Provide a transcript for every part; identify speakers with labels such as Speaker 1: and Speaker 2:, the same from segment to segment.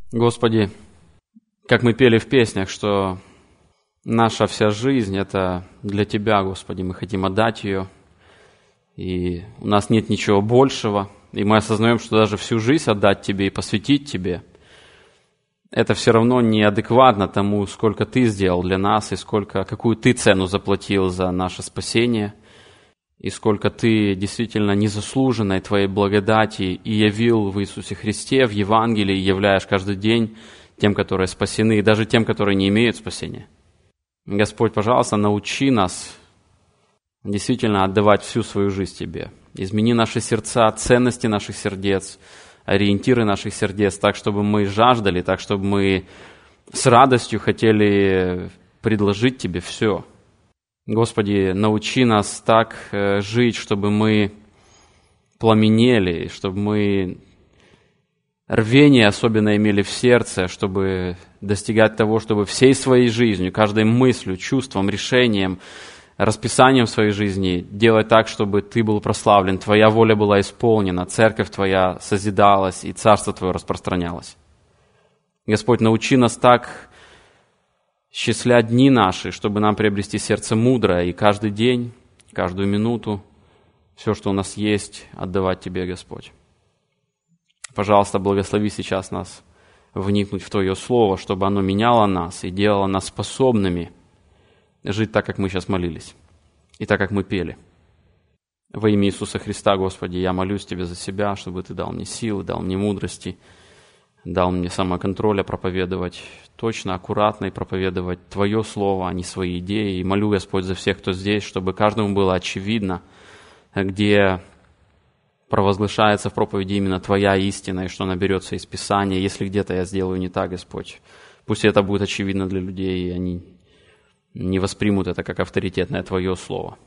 Speaker 1: Господи, как мы пели в песнях, что наша вся жизнь – это для Тебя, Господи, мы хотим отдать ее, и у нас нет ничего большего, и мы осознаем, что даже всю жизнь отдать Тебе и посвятить Тебе – это все равно неадекватно тому, сколько Ты сделал для нас, и какую Ты цену заплатил за наше спасение, и сколько Ты действительно незаслуженной Твоей благодати и явил в Иисусе Христе, в Евангелии, являешь каждый день тем, которые спасены, и даже тем, которые не имеют спасения. Господь, пожалуйста, научи нас действительно отдавать всю свою жизнь Тебе. Измени наши сердца, ценности наших сердец, ориентиры наших сердец, так, чтобы мы жаждали, так, чтобы мы с радостью хотели предложить Тебе все. Господи, научи нас так жить, чтобы мы пламенели, чтобы мы рвение особенно имели в сердце, чтобы достигать того, чтобы всей своей жизнью, каждой мыслью, чувством, решением, расписанием своей жизни делать так, чтобы Ты был прославлен, Твоя воля была исполнена, Церковь Твоя созидалась и Царство Твое распространялось. Господь, научи нас так счислять дни наши, чтобы нам приобрести сердце мудрое и каждый день, каждую минуту, все, что у нас есть, отдавать Тебе, Господь. Пожалуйста, благослови сейчас нас вникнуть в Твое Слово, чтобы оно меняло нас и делало нас способными жить так, как мы сейчас молились, и так, как мы пели. Во имя Иисуса Христа, Господи, я молюсь Тебе за себя, чтобы Ты дал мне силы, дал мне мудрости, дал мне самоконтроля проповедовать точно, аккуратно и проповедовать Твое Слово, а не свои идеи. И молю, Господь, за всех, кто здесь, чтобы каждому было очевидно, где провозглашается в проповеди именно Твоя истина, и что она берется из Писания. Если где-то я сделаю не так, Господь, пусть это будет очевидно для людей, и они не воспримут это как авторитетное Твое Слово.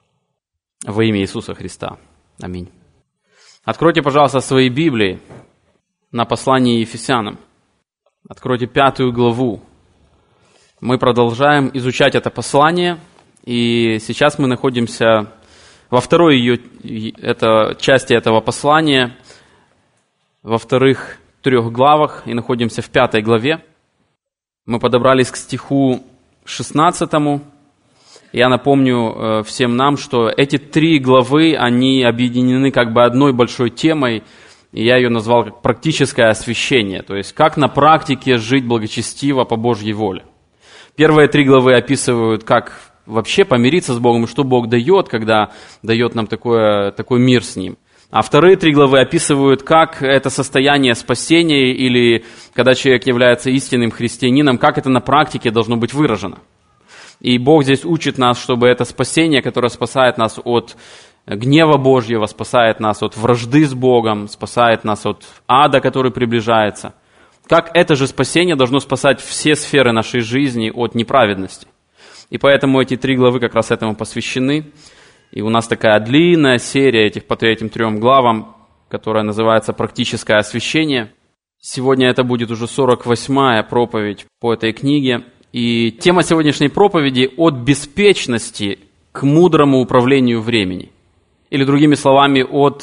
Speaker 1: Во имя Иисуса Христа. Аминь. Откройте, пожалуйста, свои Библии на послании Ефесянам. Откройте 5 главу. Мы продолжаем изучать это послание, и сейчас мы находимся во второй части этого послания, во вторых 3 главах, и находимся в 5 главе. Мы подобрались к стиху 16. Я напомню всем нам, что эти 3 главы, они объединены как бы одной большой темой, и я ее назвал как практическое освящение, то есть как на практике жить благочестиво по Божьей воле. Первые 3 главы описывают, как вообще помириться с Богом, и что Бог дает, когда дает нам такой мир с Ним. А вторые 3 главы описывают, как это состояние спасения, или когда человек является истинным христианином, как это на практике должно быть выражено. И Бог здесь учит нас, чтобы это спасение, которое спасает нас от гнева Божьего, спасает нас от вражды с Богом, спасает нас от ада, который приближается. Как это же спасение должно спасать все сферы нашей жизни от неправедности. И поэтому эти 3 главы как раз этому посвящены. И у нас такая длинная серия по этим 3 главам, которая называется «Практическое освящение». Сегодня это будет уже 48-я проповедь по этой книге. И тема сегодняшней проповеди – от беспечности к мудрому управлению времени. Или, другими словами, от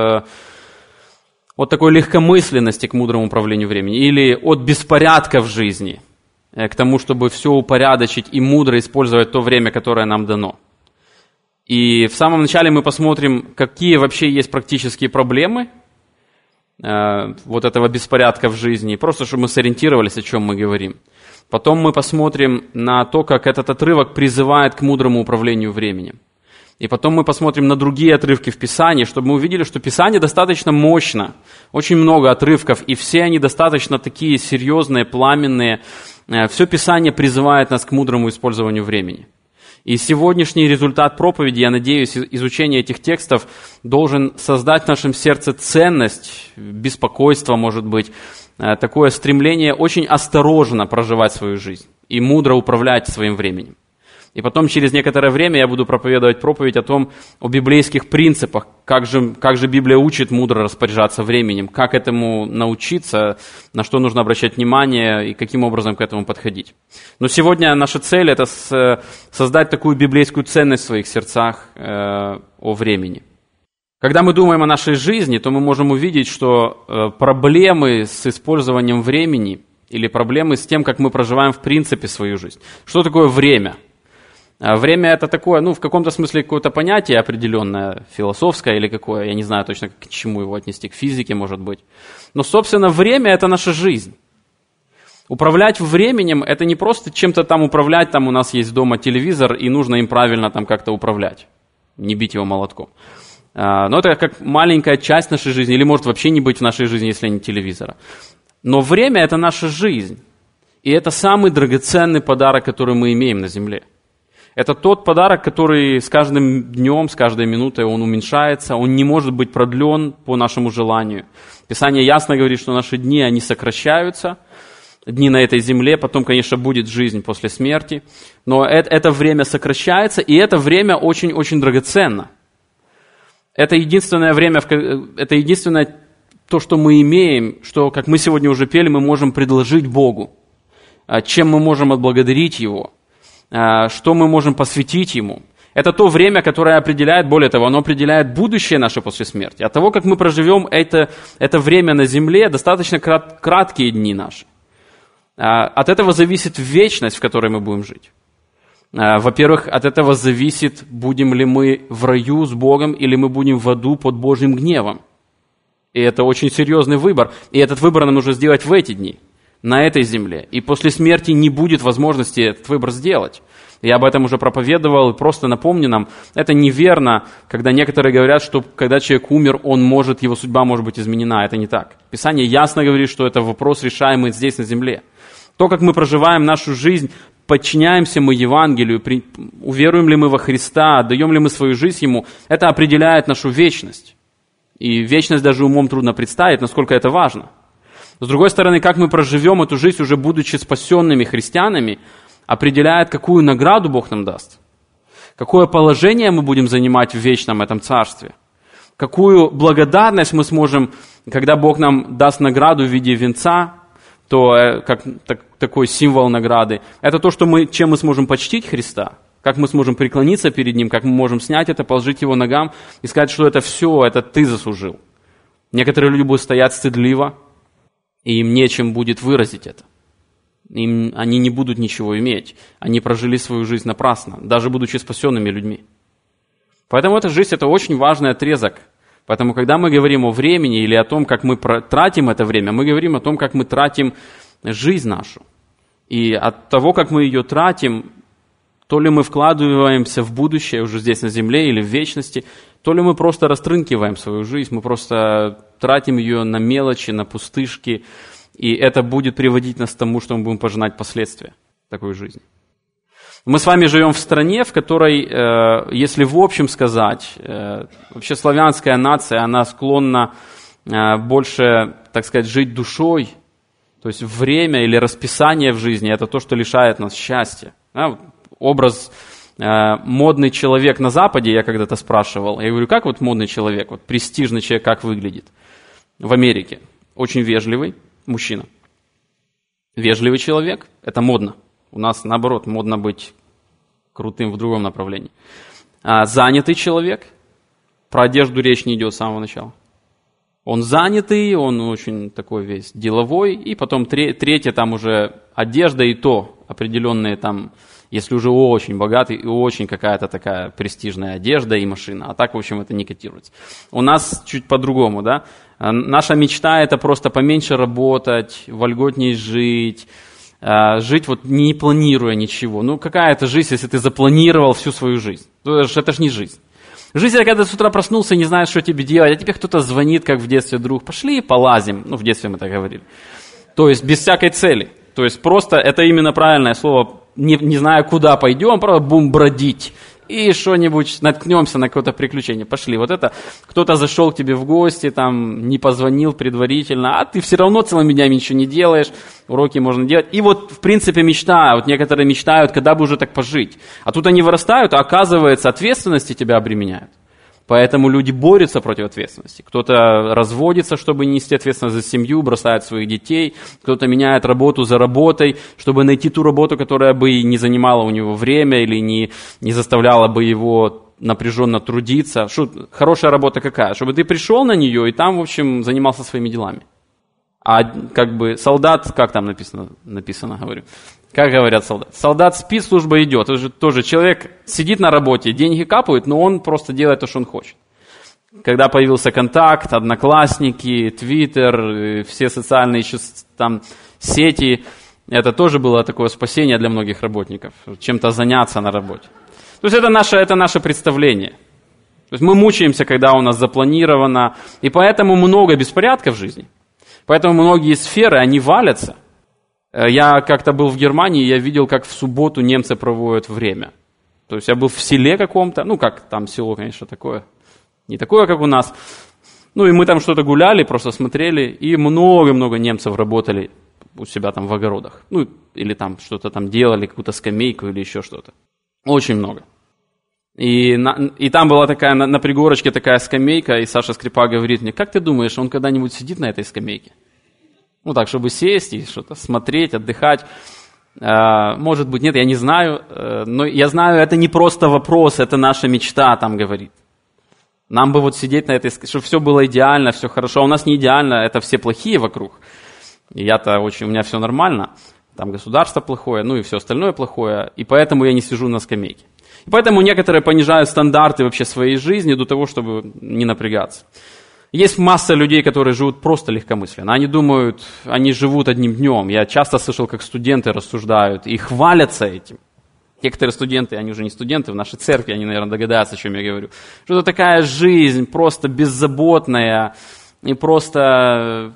Speaker 1: такой легкомысленности к мудрому управлению времени. Или от беспорядка в жизни к тому, чтобы все упорядочить и мудро использовать то время, которое нам дано. И в самом начале мы посмотрим, какие вообще есть практические проблемы вот этого беспорядка в жизни, просто чтобы мы сориентировались, о чем мы говорим. Потом мы посмотрим на то, как этот отрывок призывает к мудрому управлению временем. И потом мы посмотрим на другие отрывки в Писании, чтобы мы увидели, что Писание достаточно мощно, очень много отрывков, и все они достаточно такие серьезные, пламенные. Все Писание призывает нас к мудрому использованию времени. И сегодняшний результат проповеди, я надеюсь, изучение этих текстов должен создать в нашем сердце ценность, беспокойство, может быть, такое стремление очень осторожно проживать свою жизнь и мудро управлять своим временем. И потом через некоторое время я буду проповедовать проповедь о библейских принципах, как же Библия учит мудро распоряжаться временем, как этому научиться, на что нужно обращать внимание и каким образом к этому подходить. Но сегодня наша цель – это создать такую библейскую ценность в своих сердцах о времени. Когда мы думаем о нашей жизни, то мы можем увидеть, что проблемы с использованием времени или проблемы с тем, как мы проживаем в принципе свою жизнь. Что такое время? Время это такое, в каком-то смысле какое-то понятие определенное, философское или какое, я не знаю точно, к чему его отнести, к физике, может быть. Но, собственно, время это наша жизнь. Управлять временем это не просто чем-то там управлять, там у нас есть дома телевизор, и нужно им правильно там как-то управлять, не бить его молотком. Но это как маленькая часть нашей жизни, или может вообще не быть в нашей жизни, если не телевизора. Но время это наша жизнь, и это самый драгоценный подарок, который мы имеем на земле. Это тот подарок, который с каждым днем, с каждой минутой он уменьшается, он не может быть продлен по нашему желанию. Писание ясно говорит, что наши дни, они сокращаются, дни на этой земле, потом, конечно, будет жизнь после смерти, но это время сокращается, и это время очень-очень драгоценно. Это единственное время, это единственное то, что мы имеем, что, как мы сегодня уже пели, мы можем предложить Богу, чем мы можем отблагодарить Его, что мы можем посвятить Ему. Это то время, которое определяет, более того, оно определяет будущее наше после смерти. От того, как мы проживем это время на земле, достаточно краткие дни наши. От этого зависит вечность, в которой мы будем жить. Во-первых, от этого зависит, будем ли мы в раю с Богом или мы будем в аду под Божьим гневом. И это очень серьезный выбор. И этот выбор нам нужно сделать в эти дни, на этой земле. И после смерти не будет возможности этот выбор сделать. Я об этом уже проповедовал, и просто напомню нам, это неверно, когда некоторые говорят, что когда человек умер, его судьба может быть изменена. Это не так. Писание ясно говорит, что это вопрос, решаемый здесь, на земле. То, как мы проживаем нашу жизнь, подчиняемся мы Евангелию, уверуем ли мы во Христа, отдаем ли мы свою жизнь Ему, это определяет нашу вечность. И вечность даже умом трудно представить, насколько это важно. С другой стороны, как мы проживем эту жизнь, уже будучи спасенными христианами, определяет, какую награду Бог нам даст, какое положение мы будем занимать в вечном этом царстве, какую благодарность мы сможем, когда Бог нам даст награду в виде венца, то такой символ награды, это то, чем мы сможем почтить Христа, как мы сможем преклониться перед Ним, как мы можем снять это, положить Его ногам и сказать, что это все, это Ты заслужил. Некоторые люди будут стоять стыдливо, и им нечем будет выразить это. Они не будут ничего иметь. Они прожили свою жизнь напрасно, даже будучи спасенными людьми. Поэтому эта жизнь – это очень важный отрезок. Поэтому, когда мы говорим о времени или о том, как мы тратим это время, мы говорим о том, как мы тратим жизнь нашу. И от того, как мы ее тратим, то ли мы вкладываемся в будущее уже здесь на земле или в вечности, то ли мы просто растрынкиваем свою жизнь, мы просто тратим ее на мелочи, на пустышки, и это будет приводить нас к тому, что мы будем пожинать последствия такой жизни. Мы с вами живем в стране, в которой, если в общем сказать, вообще славянская нация, она склонна больше, так сказать, жить душой, то есть время или расписание в жизни – это то, что лишает нас счастья. Образ модный человек на Западе, я когда-то спрашивал, я говорю, как вот модный человек, вот престижный человек, как выглядит в Америке? Очень вежливый мужчина. Вежливый человек – это модно. У нас, наоборот, модно быть крутым в другом направлении. Занятый человек, про одежду речь не идет с самого начала. Он занятый, он очень такой весь деловой, и потом третье там уже одежда и то определенные там, если уже очень богатый и очень какая-то такая престижная одежда и машина. А так, в общем, это не котируется. У нас чуть по-другому, да. Наша мечта – это просто поменьше работать, вольготнее жить вот не планируя ничего. Ну, какая это жизнь, если ты запланировал всю свою жизнь? Это ж не жизнь. Жизнь, когда ты с утра проснулся и не знаешь, что тебе делать, а тебе кто-то звонит, как в детстве друг, пошли полазим. Ну, в детстве мы так говорили. То есть без всякой цели. То есть просто, это именно правильное слово, не знаю, куда пойдем, просто будем бродить. И что-нибудь наткнемся на какое-то приключение. Пошли. Вот это кто-то зашел к тебе в гости, там не позвонил предварительно, а ты все равно целыми днями ничего не делаешь, уроки можно делать. И вот, в принципе, мечта. Вот некоторые мечтают, когда бы уже так пожить. А тут они вырастают, а оказывается, ответственности тебя обременяют. Поэтому люди борются против ответственности. Кто-то разводится, чтобы нести ответственность за семью, бросает своих детей. Кто-то меняет работу за работой, чтобы найти ту работу, которая бы не занимала у него время или не заставляла бы его напряженно трудиться. Хорошая работа какая? Чтобы ты пришел на нее и там, в общем, занимался своими делами. А как бы солдат, как там написано, говорю, как говорят солдаты? Солдат спит, служба идет. Это же тоже человек сидит на работе, деньги капают, но он просто делает то, что он хочет. Когда появился контакт, Одноклассники, Твиттер, все социальные еще там сети, это тоже было такое спасение для многих работников, чем-то заняться на работе. То есть это наше представление. То есть мы мучаемся, когда у нас запланировано, и поэтому много беспорядков в жизни. Поэтому многие сферы, они валятся. Я как-то был в Германии, я видел, как в субботу немцы проводят время. То есть я был в селе каком-то, как там село, конечно, такое, не такое, как у нас. И мы там что-то гуляли, просто смотрели, и много-много немцев работали у себя там в огородах. Или там что-то там делали, какую-то скамейку или еще что-то. Очень много. И там была такая, на пригорочке такая скамейка, и Саша Скрипак говорит мне: как ты думаешь, он когда-нибудь сидит на этой скамейке? Так, чтобы сесть и что-то смотреть, отдыхать. Может быть, нет, я не знаю. Но я знаю, это не просто вопрос, это наша мечта, там говорит. Нам бы сидеть на этой скамейке, чтобы все было идеально, все хорошо. А у нас не идеально, это все плохие вокруг. И у меня все нормально. Там государство плохое, и все остальное плохое. И поэтому я не сижу на скамейке. И поэтому некоторые понижают стандарты вообще своей жизни до того, чтобы не напрягаться. Есть масса людей, которые живут просто легкомысленно. Они думают, они живут одним днем. Я часто слышал, как студенты рассуждают и хвалятся этим. Некоторые студенты, они уже не студенты, в нашей церкви, они, наверное, догадаются, о чем я говорю. Что это такая жизнь, просто беззаботная, и просто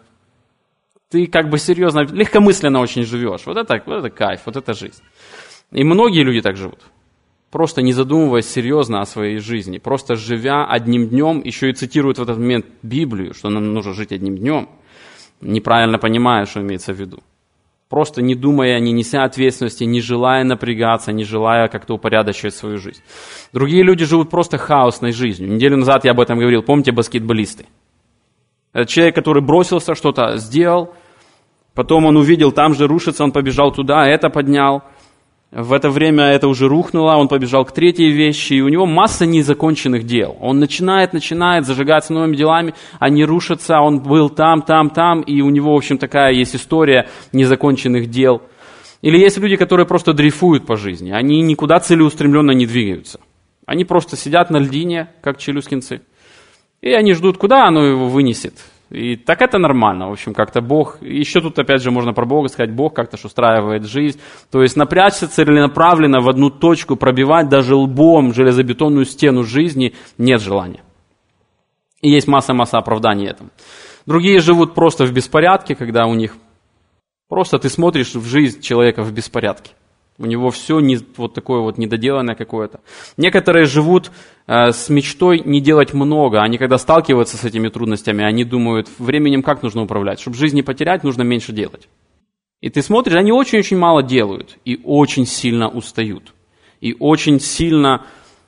Speaker 1: ты как бы серьезно, легкомысленно очень живешь. Вот это кайф, вот это жизнь. И многие люди так живут. Просто не задумываясь серьезно о своей жизни, просто живя одним днем, еще и цитируют в этот момент Библию, что нам нужно жить одним днем, неправильно понимая, что имеется в виду. Просто не думая, не неся ответственности, не желая напрягаться, не желая как-то упорядочивать свою жизнь. Другие люди живут просто хаосной жизнью. Неделю назад я об этом говорил, помните, баскетболисты? Это человек, который бросился, что-то сделал, потом он увидел, там же рушится, он побежал туда, это поднял. В это время это уже рухнуло, он побежал к третьей вещи, и у него масса незаконченных дел. Он начинает зажигаться новыми делами, они рушатся, он был там, и у него, в общем, такая есть история незаконченных дел. Или есть люди, которые просто дрейфуют по жизни, они никуда целеустремленно не двигаются. Они просто сидят на льдине, как челюскинцы, и они ждут, куда оно его вынесет. И так это нормально, в общем, как-то Бог, еще тут опять же можно про Бога сказать, Бог как-то устраивает жизнь, то есть напрячься целенаправленно в одну точку, пробивать даже лбом железобетонную стену жизни нет желания. И есть масса оправданий этому. Другие живут просто в беспорядке, когда у них просто ты смотришь в жизнь человека в беспорядке. У него все вот такое вот недоделанное какое-то. Некоторые живут с мечтой не делать много. Они когда сталкиваются с этими трудностями, они думают, временем как нужно управлять. Чтобы жизнь не потерять, нужно меньше делать. И ты смотришь, они очень-очень мало делают. И очень сильно устают. И очень сильно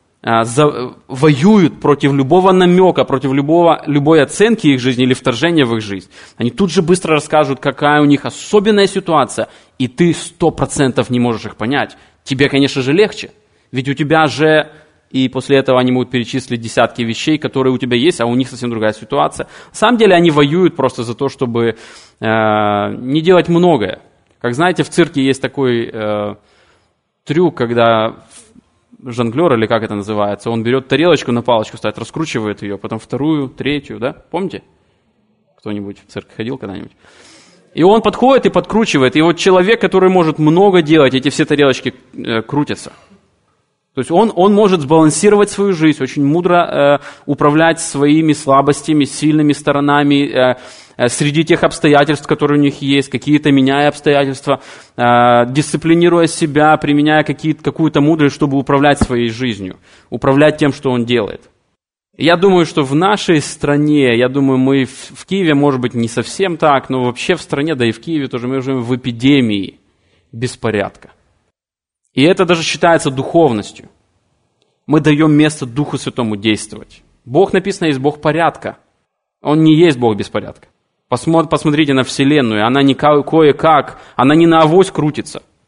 Speaker 1: воюют против любого намека, против любой оценки их жизни или вторжения в их жизнь. Они тут же быстро расскажут, какая у них особенная ситуация, и ты 100% не можешь их понять. Тебе, конечно же, легче, ведь у тебя же, и после этого они могут перечислить десятки вещей, которые у тебя есть, а у них совсем другая ситуация. На самом деле они воюют просто за то, чтобы не делать многое. Как знаете, в цирке есть такой трюк, когда жонглер, или как это называется, он берет тарелочку, на палочку ставит, раскручивает ее, потом вторую, третью, да? Помните? Кто-нибудь в церковь ходил когда-нибудь? И он подходит и подкручивает. И вот человек, который может много делать, эти все тарелочки крутятся. То есть он может сбалансировать свою жизнь, очень мудро управлять своими слабостями, сильными сторонами, среди тех обстоятельств, которые у них есть, какие-то меняя обстоятельства, дисциплинируя себя, применяя какую-то мудрость, чтобы управлять своей жизнью, управлять тем, что он делает. Я думаю, что в нашей стране, мы в Киеве, может быть, не совсем так, но вообще в стране, да и в Киеве тоже мы живем в эпидемии беспорядка. И это даже считается духовностью. Мы даем место Духу Святому действовать. Бог, написано, есть Бог порядка. Он не есть Бог беспорядка. Посмотрите на Вселенную, она не кое-как, она не на авось крутится.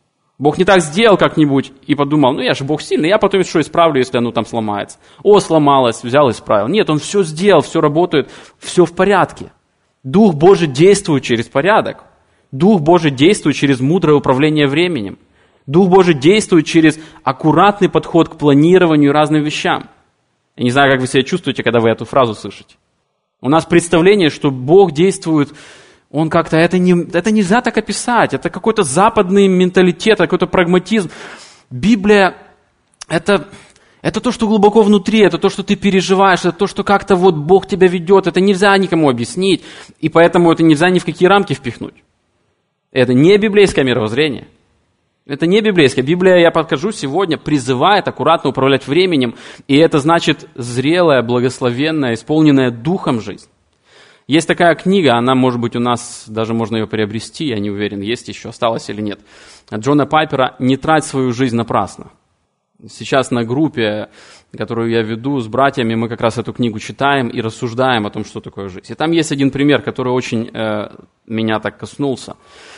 Speaker 1: Бог не так сделал как-нибудь и подумал, я же Бог сильный, я потом что исправлю, если оно там сломается. Сломалось, взял и исправил. Нет, Он все сделал, все работает, все в порядке. Дух Божий действует через порядок. Дух Божий действует через мудрое управление временем. Дух Божий действует через аккуратный подход к планированию и разным вещам. Я не знаю, как вы себя чувствуете, когда вы эту фразу слышите. У нас представление, что Бог действует, Он как-то, это нельзя так описать, это какой-то западный менталитет, какой-то прагматизм. Библия – это то, что глубоко внутри, это то, что ты переживаешь, это то, что как-то Бог тебя ведет, это нельзя никому объяснить, и поэтому это нельзя ни в какие рамки впихнуть. Это не библейское мировоззрение. Это не библейское. Библия, я покажу сегодня, призывает аккуратно управлять временем, и это значит зрелая, благословенная, исполненная Духом жизнь. Есть такая книга, она, может быть, у нас, даже можно ее приобрести, я не уверен, есть еще, осталось или нет. Джона Пайпера «Не трать свою жизнь напрасно». Сейчас на группе, которую я веду с братьями, мы как раз эту книгу читаем и рассуждаем о том, что такое жизнь. И там есть один пример, который очень меня так коснулся.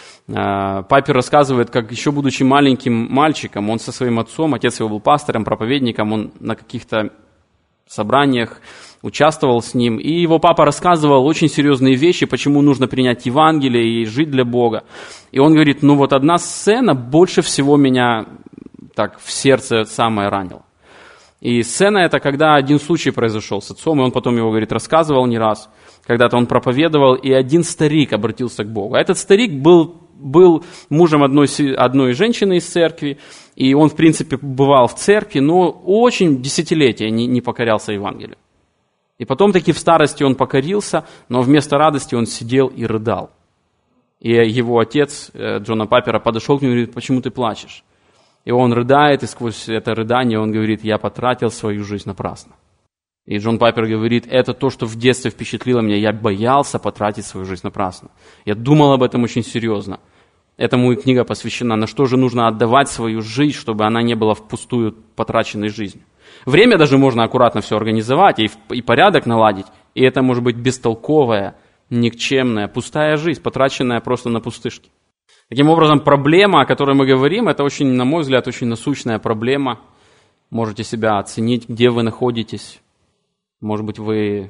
Speaker 1: Пайпер рассказывает, как еще будучи маленьким мальчиком, он со своим отцом, отец его был пастором, проповедником, он на каких-то собраниях участвовал с ним, и его папа рассказывал очень серьезные вещи, почему нужно принять Евангелие и жить для Бога. И он говорит, одна сцена больше всего меня так в сердце самое ранила. И сцена это, когда один случай произошел с отцом, и он потом его, говорит, рассказывал не раз. Когда-то он проповедовал, и один старик обратился к Богу. А этот старик был мужем одной женщины из церкви, и он, в принципе, бывал в церкви, но очень десятилетия не покорялся Евангелию. И потом таки в старости он покорился, но вместо радости он сидел и рыдал. И его отец, Джона Пайпера, подошел к нему и говорит, почему ты плачешь? И он рыдает, и сквозь это рыдание он говорит, я потратил свою жизнь напрасно. И Джон Пайпер говорит, это то, что в детстве впечатлило меня, я боялся потратить свою жизнь напрасно. Я думал об этом очень серьезно. Этому и книга посвящена, на что же нужно отдавать свою жизнь, чтобы она не была впустую потраченной жизнью. Время даже можно аккуратно все организовать и порядок наладить, и это может быть бестолковая, никчемная, пустая жизнь, потраченная просто на пустышки. Таким образом, проблема, о которой мы говорим, это очень, на мой взгляд, очень насущная проблема. Можете себя оценить, где вы находитесь. Может быть, вы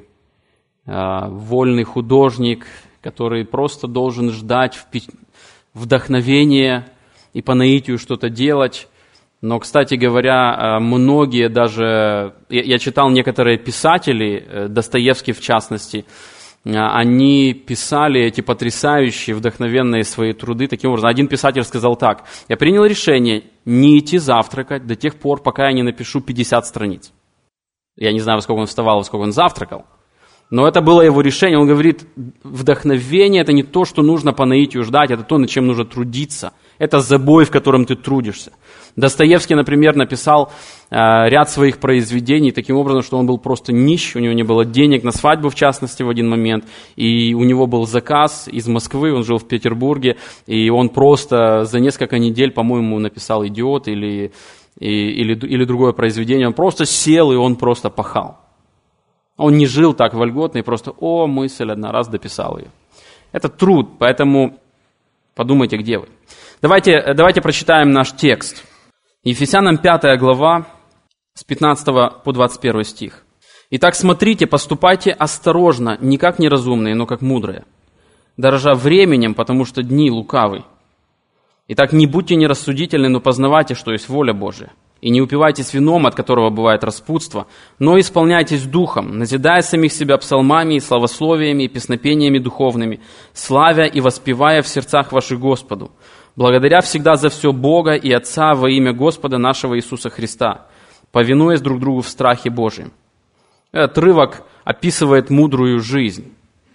Speaker 1: вольный художник, который просто должен ждать вдохновения и по наитию что-то делать. Но, кстати говоря, многие даже... Я читал некоторые писатели, Достоевский в частности, они писали эти потрясающие, вдохновенные свои труды таким образом. Один писатель сказал так: «Я принял решение не идти завтракать до тех пор, пока я не напишу 50 страниц». Я не знаю, во сколько он вставал, во сколько он завтракал, но это было его решение. Он говорит, вдохновение – это не то, что нужно по наитию ждать, это то, над чем нужно трудиться. Это забой, в котором ты трудишься. Достоевский, например, написал ряд своих произведений таким образом, что он был просто нищ, у него не было денег на свадьбу, в частности, в один момент, и у него был заказ из Москвы, он жил в Петербурге, и он просто за несколько недель, по-моему, написал «Идиот» или другое произведение. Он просто сел, и он просто пахал. Он не жил так вольготно, и просто, мысль одна, раз дописал ее. Это труд, поэтому подумайте, где вы. Давайте прочитаем наш текст. Ефесянам 5 глава, с 15 по 21 стих. «Итак, смотрите, поступайте осторожно, не как неразумные, но как мудрые, дорожа временем, потому что дни лукавы. Итак, не будьте нерассудительны, но познавайте, что есть воля Божия. И не упивайтесь вином, от которого бывает распутство, но исполняйтесь духом, назидая самих себя псалмами и славословиями и песнопениями духовными, славя и воспевая в сердцах ваших Господу, благодаря всегда за все Бога и Отца во имя Господа нашего Иисуса Христа, повинуясь друг другу в страхе Божьем». Этот отрывок описывает мудрую жизнь.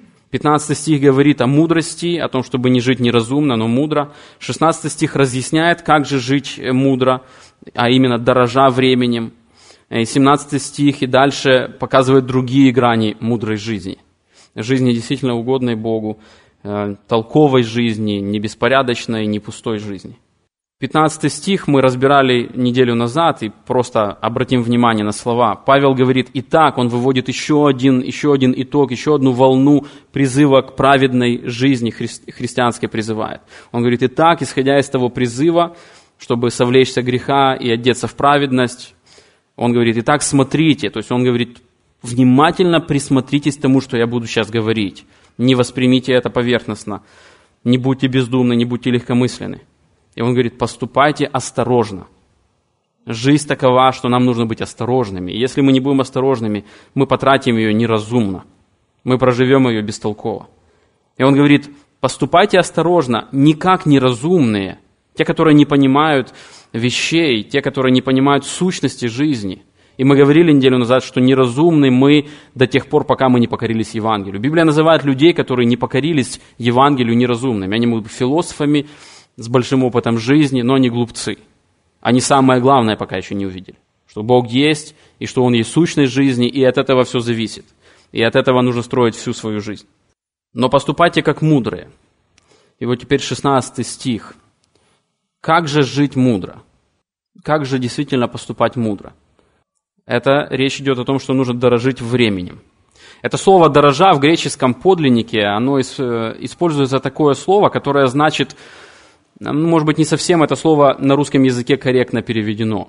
Speaker 1: 15 стих говорит о мудрости, о том, чтобы не жить неразумно, но мудро. 16 стих разъясняет, как же жить мудро, а именно дорожа временем. И 17 стих и дальше показывает другие грани мудрой жизни. Жизни действительно угодной Богу, толковой жизни, не беспорядочной, не пустой жизни. 15 стих мы разбирали неделю назад, и просто обратим внимание на слова. Павел говорит, итак, он выводит еще один итог, еще одну волну призыва к праведной жизни христианской призывает. Он говорит, итак, исходя из того призыва, чтобы совлечься греха и одеться в праведность. Он говорит, итак, смотрите, то есть он говорит, внимательно присмотритесь к тому, что я буду сейчас говорить. Не воспримите это поверхностно, не будьте бездумны, не будьте легкомысленны. И он говорит, поступайте осторожно. Жизнь такова, что нам нужно быть осторожными. И если мы не будем осторожными, мы потратим ее неразумно. Мы проживем ее бестолково. И он говорит, поступайте осторожно, не как неразумные, те, которые не понимают вещей, те, которые не понимают сущности жизни. И мы говорили неделю назад, что неразумны мы до тех пор, пока мы не покорились Евангелию. Библия называет людей, которые не покорились Евангелию, неразумными. Они могут быть философами с большим опытом жизни, но они глупцы. Они самое главное пока еще не увидели. Что Бог есть, и что Он есть сущность жизни, и от этого все зависит. И от этого нужно строить всю свою жизнь. Но поступайте как мудрые. И вот теперь 16 стих. Как же жить мудро? Как же действительно поступать мудро? Это речь идет о том, что нужно дорожить временем. Это слово «дорожа» в греческом подлиннике, оно используется такое слово, которое значит, может быть, не совсем это слово на русском языке корректно переведено.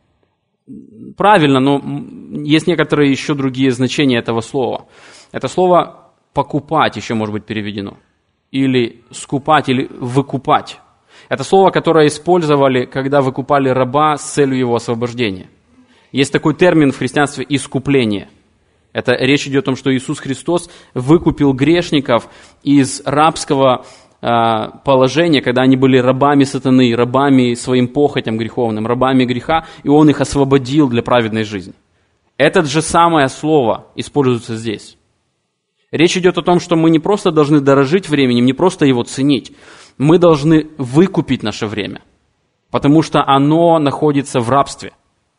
Speaker 1: Правильно, но есть некоторые еще другие значения этого слова. Это слово «покупать» еще может быть переведено. Или «скупать», или «выкупать». Это слово, которое использовали, когда выкупали раба с целью его освобождения. Есть такой термин в христианстве «искупление». Это речь идет о том, что Иисус Христос выкупил грешников из рабского положения, когда они были рабами сатаны, рабами своим похотям греховным, рабами греха, и Он их освободил для праведной жизни. Это же самое слово используется здесь. Речь идет о том, что мы не просто должны дорожить временем, не просто его ценить, мы должны выкупить наше время, потому что оно находится в рабстве.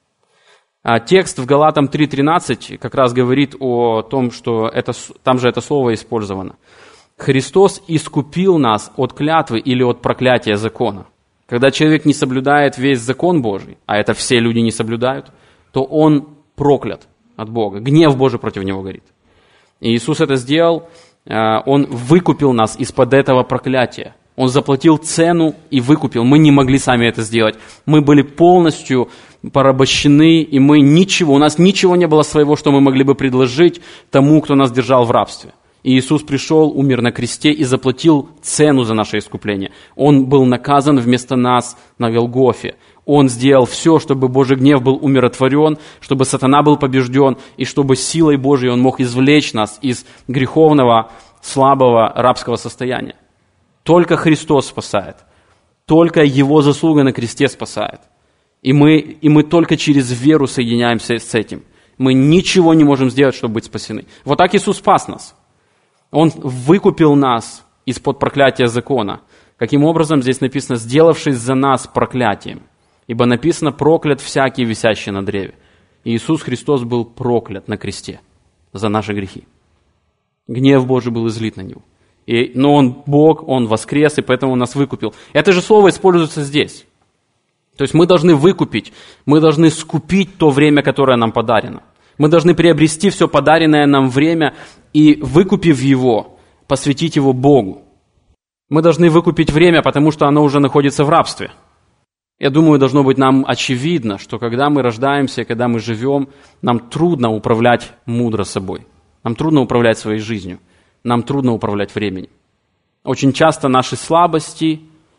Speaker 1: Текст в Галатам 3:13 как раз говорит о том, что там же это слово использовано. Христос искупил нас от клятвы или от проклятия закона. Когда человек не соблюдает весь закон Божий, а это все люди не соблюдают, то он проклят от Бога. Гнев Божий против него горит. И Иисус это сделал, Он выкупил нас из-под этого проклятия. Он заплатил цену и выкупил. Мы не могли сами это сделать. Мы были полностью порабощены, и у нас ничего не было своего, что мы могли бы предложить тому, кто нас держал в рабстве. И Иисус пришел, умер на кресте и заплатил цену за наше искупление. Он был наказан вместо нас на Голгофе. Он сделал все, чтобы Божий гнев был умиротворен, чтобы сатана был побежден, и чтобы силой Божией Он мог извлечь нас из греховного, слабого рабского состояния. Только Христос спасает. Только Его заслуга на кресте спасает. И мы только через веру соединяемся с этим. Мы ничего не можем сделать, чтобы быть спасены. Вот так Иисус спас нас. Он выкупил нас из-под проклятия закона. Каким образом? Здесь написано, сделавшись за нас проклятием. Ибо написано, проклят всякий, висящий на древе. И Иисус Христос был проклят на кресте за наши грехи. Гнев Божий был излит на Него. Но Он Бог, Он воскрес, и поэтому Он нас выкупил. Это же слово используется здесь. То есть мы должны выкупить, мы должны скупить то время, которое нам подарено. Мы должны приобрести все подаренное нам время и, выкупив его, посвятить его Богу. Мы должны выкупить время, потому что оно уже находится в рабстве. Я думаю, должно быть нам очевидно, что когда мы рождаемся, когда мы живем, нам трудно управлять мудро собой. Нам трудно управлять своей жизнью. Нам трудно управлять временем. Очень часто наши слабости,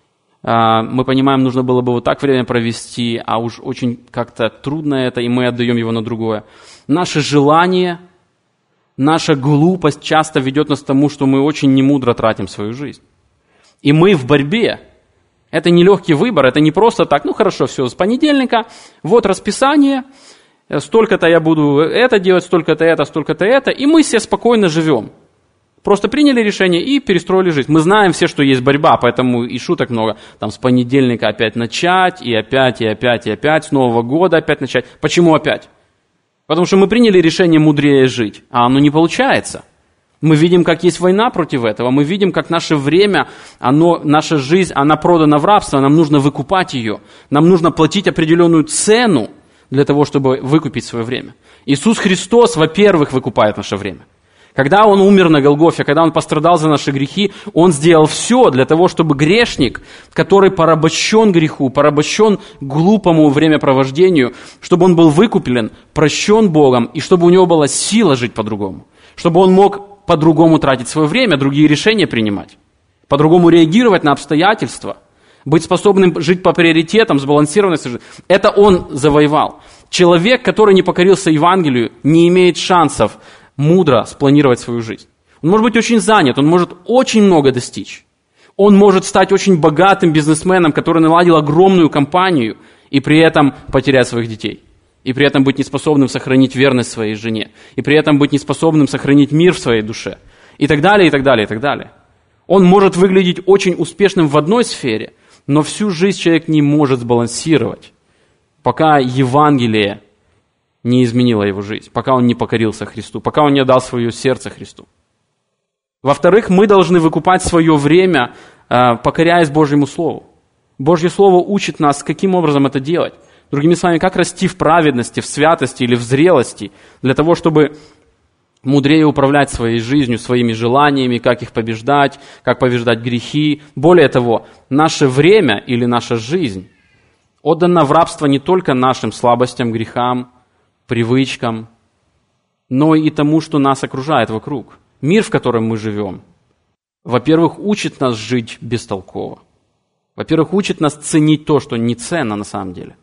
Speaker 1: мы понимаем, нужно было бы вот так время провести, а уж очень как-то трудно это, и мы отдаем его на другое. Наши желания, наша глупость часто ведет нас к тому, что мы очень немудро тратим свою жизнь. И мы в борьбе. Это не легкий выбор, это не просто так, хорошо, все, с понедельника, вот расписание, столько-то я буду это делать, столько-то это, и мы все спокойно живем. Просто приняли решение и перестроили жизнь. Мы знаем все, что есть борьба, поэтому и шуток много. Там с понедельника опять начать, и опять, с Нового года опять начать. Почему опять? Потому что мы приняли решение мудрее жить, а оно не получается. Мы видим, как есть война против этого, мы видим, как наше время, наша жизнь, она продана в рабство, нам нужно выкупать ее. Нам нужно платить определенную цену для того, чтобы выкупить свое время. Иисус Христос, во-первых, выкупает наше время. Когда Он умер на Голгофе, когда Он пострадал за наши грехи, Он сделал все для того, чтобы грешник, который порабощен греху, порабощен глупому времяпровождению, чтобы он был выкуплен, прощен Богом, и чтобы у него была сила жить по-другому. Чтобы он мог по-другому тратить свое время, другие решения принимать, по-другому реагировать на обстоятельства, быть способным жить по приоритетам, сбалансированностью жизни. Это Он завоевал. Человек, который не покорился Евангелию, не имеет шансов мудро спланировать свою жизнь. Он может быть очень занят, он может очень много достичь. Он может стать очень богатым бизнесменом, который наладил огромную компанию, и при этом потерять своих детей. И при этом быть неспособным сохранить верность своей жене. И при этом быть неспособным сохранить мир в своей душе. И так далее, и так далее, и так далее. Он может выглядеть очень успешным в одной сфере, но всю жизнь человек не может сбалансировать, пока Евангелие не изменило его жизнь, пока он не покорился Христу, пока он не отдал свое сердце Христу. Во-вторых, мы должны выкупать свое время, покоряясь Божьему Слову. Божье Слово учит нас, каким образом это делать. Другими словами, как расти в праведности, в святости или в зрелости, для того, чтобы мудрее управлять своей жизнью, своими желаниями, как их побеждать, как побеждать грехи. Более того, наше время или наша жизнь отдана в рабство не только нашим слабостям, грехам, привычкам, но и тому, что нас окружает вокруг. Мир, в котором мы живем, во-первых, учит нас жить бестолково. Во-первых, учит нас ценить то, что не ценно на самом деле.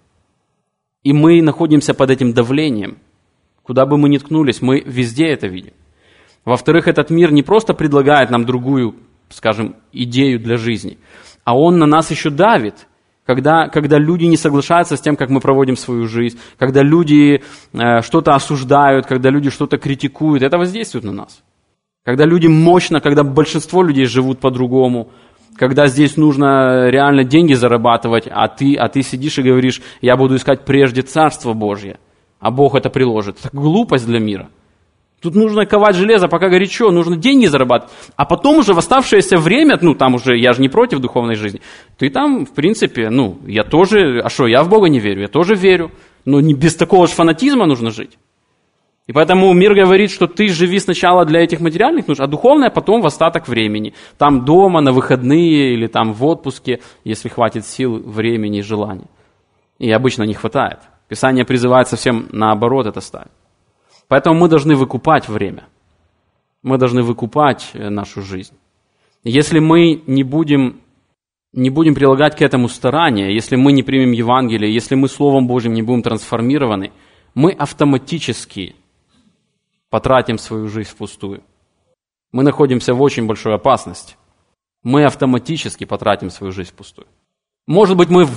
Speaker 1: И мы находимся под этим давлением. Куда бы мы ни ткнулись, мы везде это видим. Во-вторых, этот мир не просто предлагает нам другую, скажем, идею для жизни, а он на нас еще давит. Когда люди не соглашаются с тем, как мы проводим свою жизнь, когда люди что-то осуждают, когда люди что-то критикуют, это воздействует на нас. Когда люди мощно, когда большинство людей живут по-другому, когда здесь нужно реально деньги зарабатывать, а ты сидишь и говоришь, я буду искать прежде Царство Божье, а Бог это приложит. Это глупость для мира. Тут нужно ковать железо, пока горячо, нужно деньги зарабатывать. А потом уже в оставшееся время, там уже, я же не против духовной жизни, ты там, в принципе, я тоже, я в Бога не верю, я тоже верю, но не без такого же фанатизма нужно жить. И поэтому мир говорит, что ты живи сначала для этих материальных нужд, а духовное потом в остаток времени. Там дома, на выходные или там в отпуске, если хватит сил, времени и желания. И обычно не хватает. Писание призывает совсем наоборот это ставить. Поэтому мы должны выкупать время. Мы должны выкупать нашу жизнь. Если мы не будем прилагать к этому старания, если мы не примем Евангелие, если мы Словом Божьим не будем трансформированы, мы автоматически потратим свою жизнь впустую. Мы находимся в очень большой опасности. Мы автоматически потратим свою жизнь впустую. Может быть, мы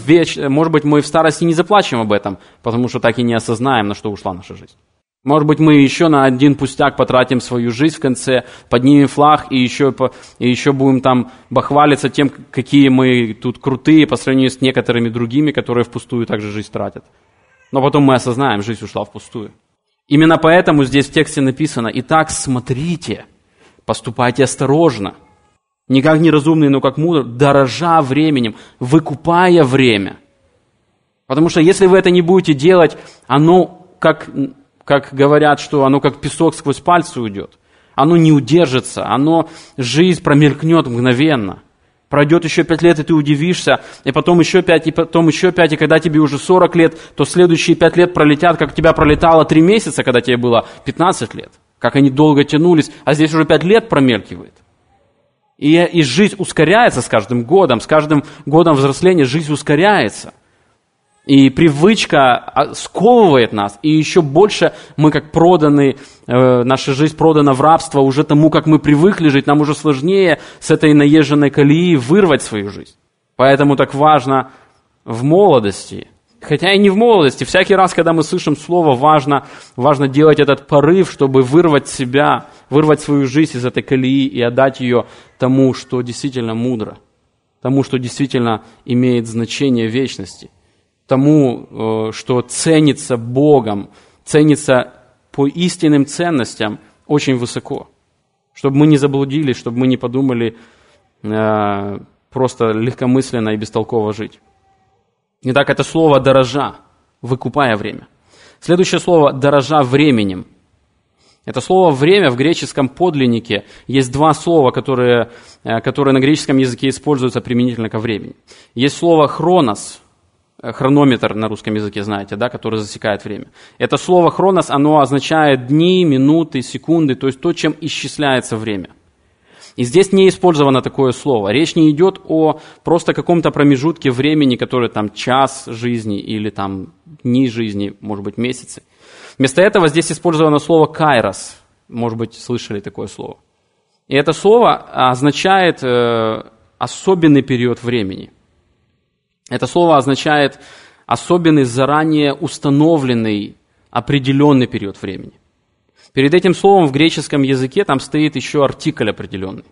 Speaker 1: в старости не заплачем об этом, потому что так и не осознаем, на что ушла наша жизнь. Может быть, мы еще на один пустяк потратим свою жизнь в конце, поднимем флаг и еще будем там бахвалиться тем, какие мы тут крутые по сравнению с некоторыми другими, которые впустую также жизнь тратят. Но потом мы осознаем, жизнь ушла впустую. Именно поэтому здесь в тексте написано: «Итак, смотрите, поступайте осторожно, не как неразумные, но как мудрые, дорожа временем, выкупая время». Потому что если вы это не будете делать, оно, как говорят, что оно как песок сквозь пальцы уйдет. Оно не удержится, жизнь промелькнет мгновенно. Пройдет еще 5 лет, и ты удивишься, и потом еще 5, и потом еще 5, и когда тебе уже 40 лет, то следующие 5 лет пролетят, как у тебя пролетало 3 месяца, когда тебе было 15 лет. Как они долго тянулись, а здесь уже 5 лет промелькивает. И жизнь ускоряется с каждым годом взросления жизнь ускоряется. И привычка сковывает нас, и еще больше мы как проданы, наша жизнь продана в рабство уже тому, как мы привыкли жить, нам уже сложнее с этой наезженной колеи вырвать свою жизнь. Поэтому так важно в молодости, хотя и не в молодости, всякий раз, когда мы слышим слово, важно делать этот порыв, чтобы вырвать свою жизнь из этой колеи и отдать ее тому, что действительно мудро, тому, что действительно имеет значение вечности. Тому, что ценится Богом, ценится по истинным ценностям очень высоко. Чтобы мы не заблудились, чтобы мы не подумали просто легкомысленно и бестолково жить. Итак, это слово «дорожа», выкупая время. Следующее слово «дорожа временем». Это слово «время» в греческом подлиннике есть два слова, которые на греческом языке используются применительно ко времени. Есть слово «хронос», хронометр на русском языке, знаете, да, который засекает время. Это слово «хронос», оно означает дни, минуты, секунды, то есть то, чем исчисляется время. И здесь не использовано такое слово. Речь не идет о просто каком-то промежутке времени, который там час жизни или там дни жизни, может быть, месяцы. Вместо этого здесь использовано слово «кайрос». Может быть, слышали такое слово. И это слово означает особенный период времени. Это слово означает особенный, заранее установленный, определенный период времени. Перед этим словом в греческом языке там стоит еще артикль определенный.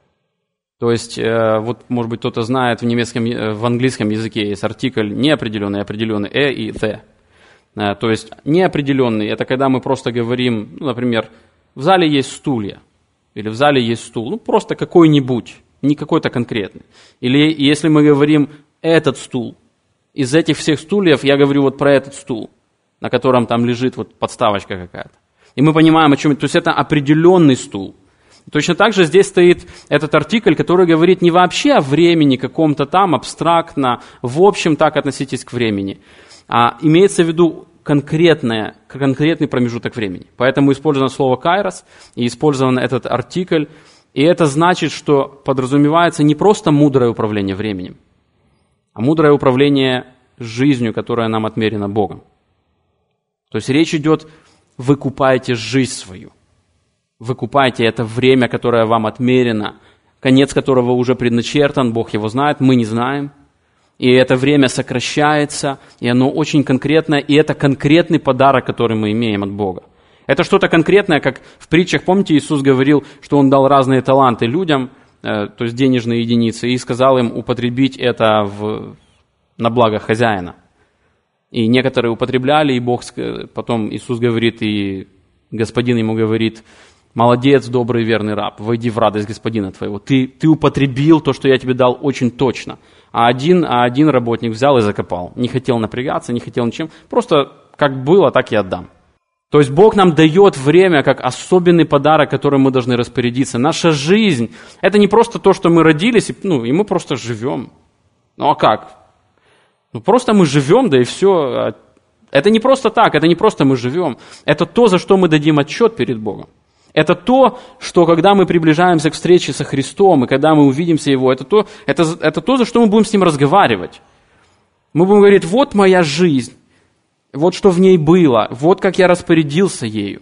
Speaker 1: То есть, вот, может быть, кто-то знает, в английском языке есть артикль неопределенный, определенный, и the. То есть, неопределенный – это когда мы просто говорим, ну, например, в зале есть стулья, или в зале есть стул, ну, просто какой-нибудь, не какой-то конкретный. Или если мы говорим «этот стул», из этих всех стульев я говорю вот про этот стул, на котором там лежит вот подставочка какая-то. И мы понимаем, о чем это. То есть это определенный стул. Точно так же здесь стоит этот артикль, который говорит не вообще о времени каком-то там, абстрактно, в общем так относитесь к времени, а имеется в виду конкретный промежуток времени. Поэтому использовано слово «кайрос» и использован этот артикль. И это значит, что подразумевается не просто мудрое управление временем, а мудрое управление жизнью, которая нам отмерена Богом. То есть речь идет: вы купаете жизнь свою. Вы купаете это время, которое вам отмерено, конец которого уже предначертан, Бог его знает, мы не знаем. И это время сокращается, и оно очень конкретное, и это конкретный подарок, который мы имеем от Бога. Это что-то конкретное, как в притчах, помните, Иисус говорил, что Он дал разные таланты людям, то есть денежные единицы, и сказал им употребить это на благо хозяина. И некоторые употребляли, и потом Иисус говорит, и Господин ему говорит: молодец, добрый и верный раб, войди в радость Господина твоего. Ты употребил то, что я тебе дал, очень точно. А один работник взял и закопал. Не хотел напрягаться, не хотел ничем. Просто как было, так и отдам. То есть Бог нам дает время как особенный подарок, которым мы должны распорядиться. Наша жизнь – это не просто то, что мы родились, и мы просто живем. Ну а как? Просто мы живем, да и все. Это не просто так, это не просто мы живем. Это то, за что мы дадим отчет перед Богом. Это то, что когда мы приближаемся к встрече со Христом, и когда мы увидимся Его, это то, за что мы будем с Ним разговаривать. Мы будем говорить: вот моя жизнь, вот что в ней было, вот как я распорядился ею.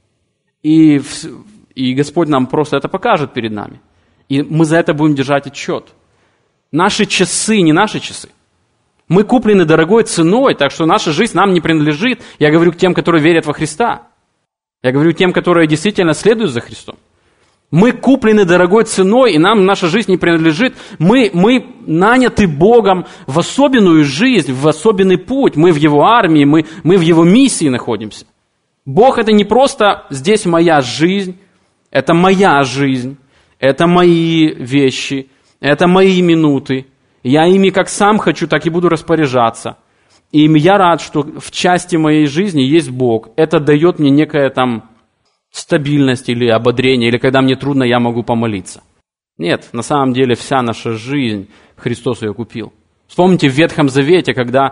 Speaker 1: И Господь нам просто это покажет перед нами. И мы за это будем держать отчет. Наши часы не наши часы. Мы куплены дорогой ценой, так что наша жизнь нам не принадлежит. Я говорю к тем, которые верят во Христа. Я говорю тем, которые действительно следуют за Христом. Мы куплены дорогой ценой, и нам наша жизнь не принадлежит. Мы наняты Богом в особенную жизнь, в особенный путь. Мы в Его армии, мы в Его миссии находимся. Бог – это не просто «здесь моя жизнь», это моя жизнь, это мои вещи, это мои минуты. Я ими как сам хочу, так и буду распоряжаться. И я рад, что в части моей жизни есть Бог. Это дает мне некая там стабильность или ободрение, или когда мне трудно, я могу помолиться. Нет, на самом деле вся наша жизнь, Христос ее купил. Вспомните в Ветхом Завете, когда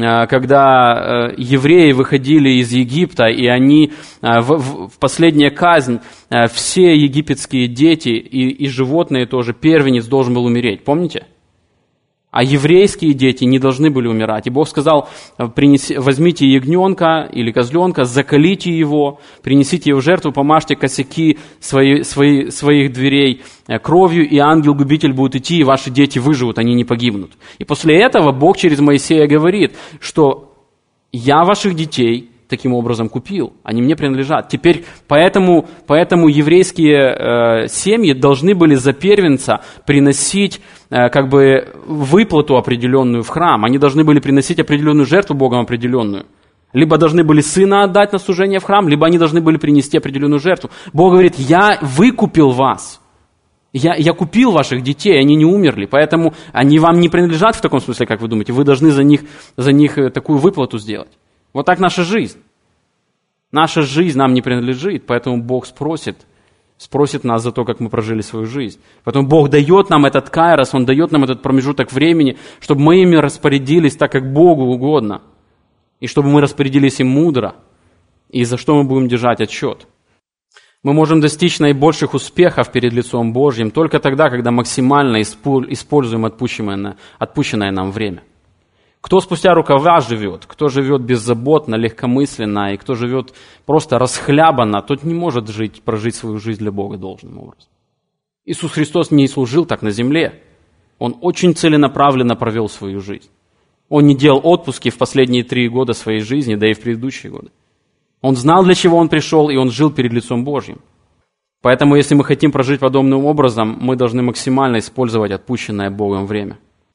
Speaker 1: евреи выходили из Египта, и они в последняя казнь, все египетские дети и животные тоже, первенец должен был умереть. Помните? А еврейские дети не должны были умирать. И Бог сказал: возьмите ягненка или козленка, заколите его, принесите его в жертву, помажьте косяки своих дверей кровью, и ангел-губитель будет идти, и ваши дети выживут, они не погибнут. И после этого Бог через Моисея говорит, что я ваших детей таким образом купил, они мне принадлежат. Теперь поэтому еврейские семьи должны были за первенца приносить выплату определенную в храм. Они должны были приносить определенную жертву Богом определенную. Либо должны были сына отдать на служение в храм, либо они должны были принести определенную жертву. Бог говорит: я выкупил вас. Я купил ваших детей, они не умерли, поэтому они вам не принадлежат в таком смысле, как вы думаете. Вы должны за них такую выплату сделать. Вот так наша жизнь. Наша жизнь нам не принадлежит, поэтому Бог спросит нас за то, как мы прожили свою жизнь. Поэтому Бог дает нам этот кайрос, Он дает нам этот промежуток времени, чтобы мы ими распорядились так, как Богу угодно. И чтобы мы распорядились им мудро, и за что мы будем держать отчет. Мы можем достичь наибольших успехов перед лицом Божьим только тогда, когда максимально используем отпущенное нам время. Кто спустя рукава живет, кто живет беззаботно, легкомысленно, и кто живет просто расхлябанно, тот не может прожить свою жизнь для Бога должным образом. Иисус Христос не служил так на земле. Он очень целенаправленно провел свою жизнь. Он не делал отпуски в последние 3 года своей жизни, да и в предыдущие годы. Он знал, для чего Он пришел, и Он жил перед лицом Божьим. Поэтому, если мы хотим прожить подобным образом, мы должны максимально использовать отпущенное Богом время.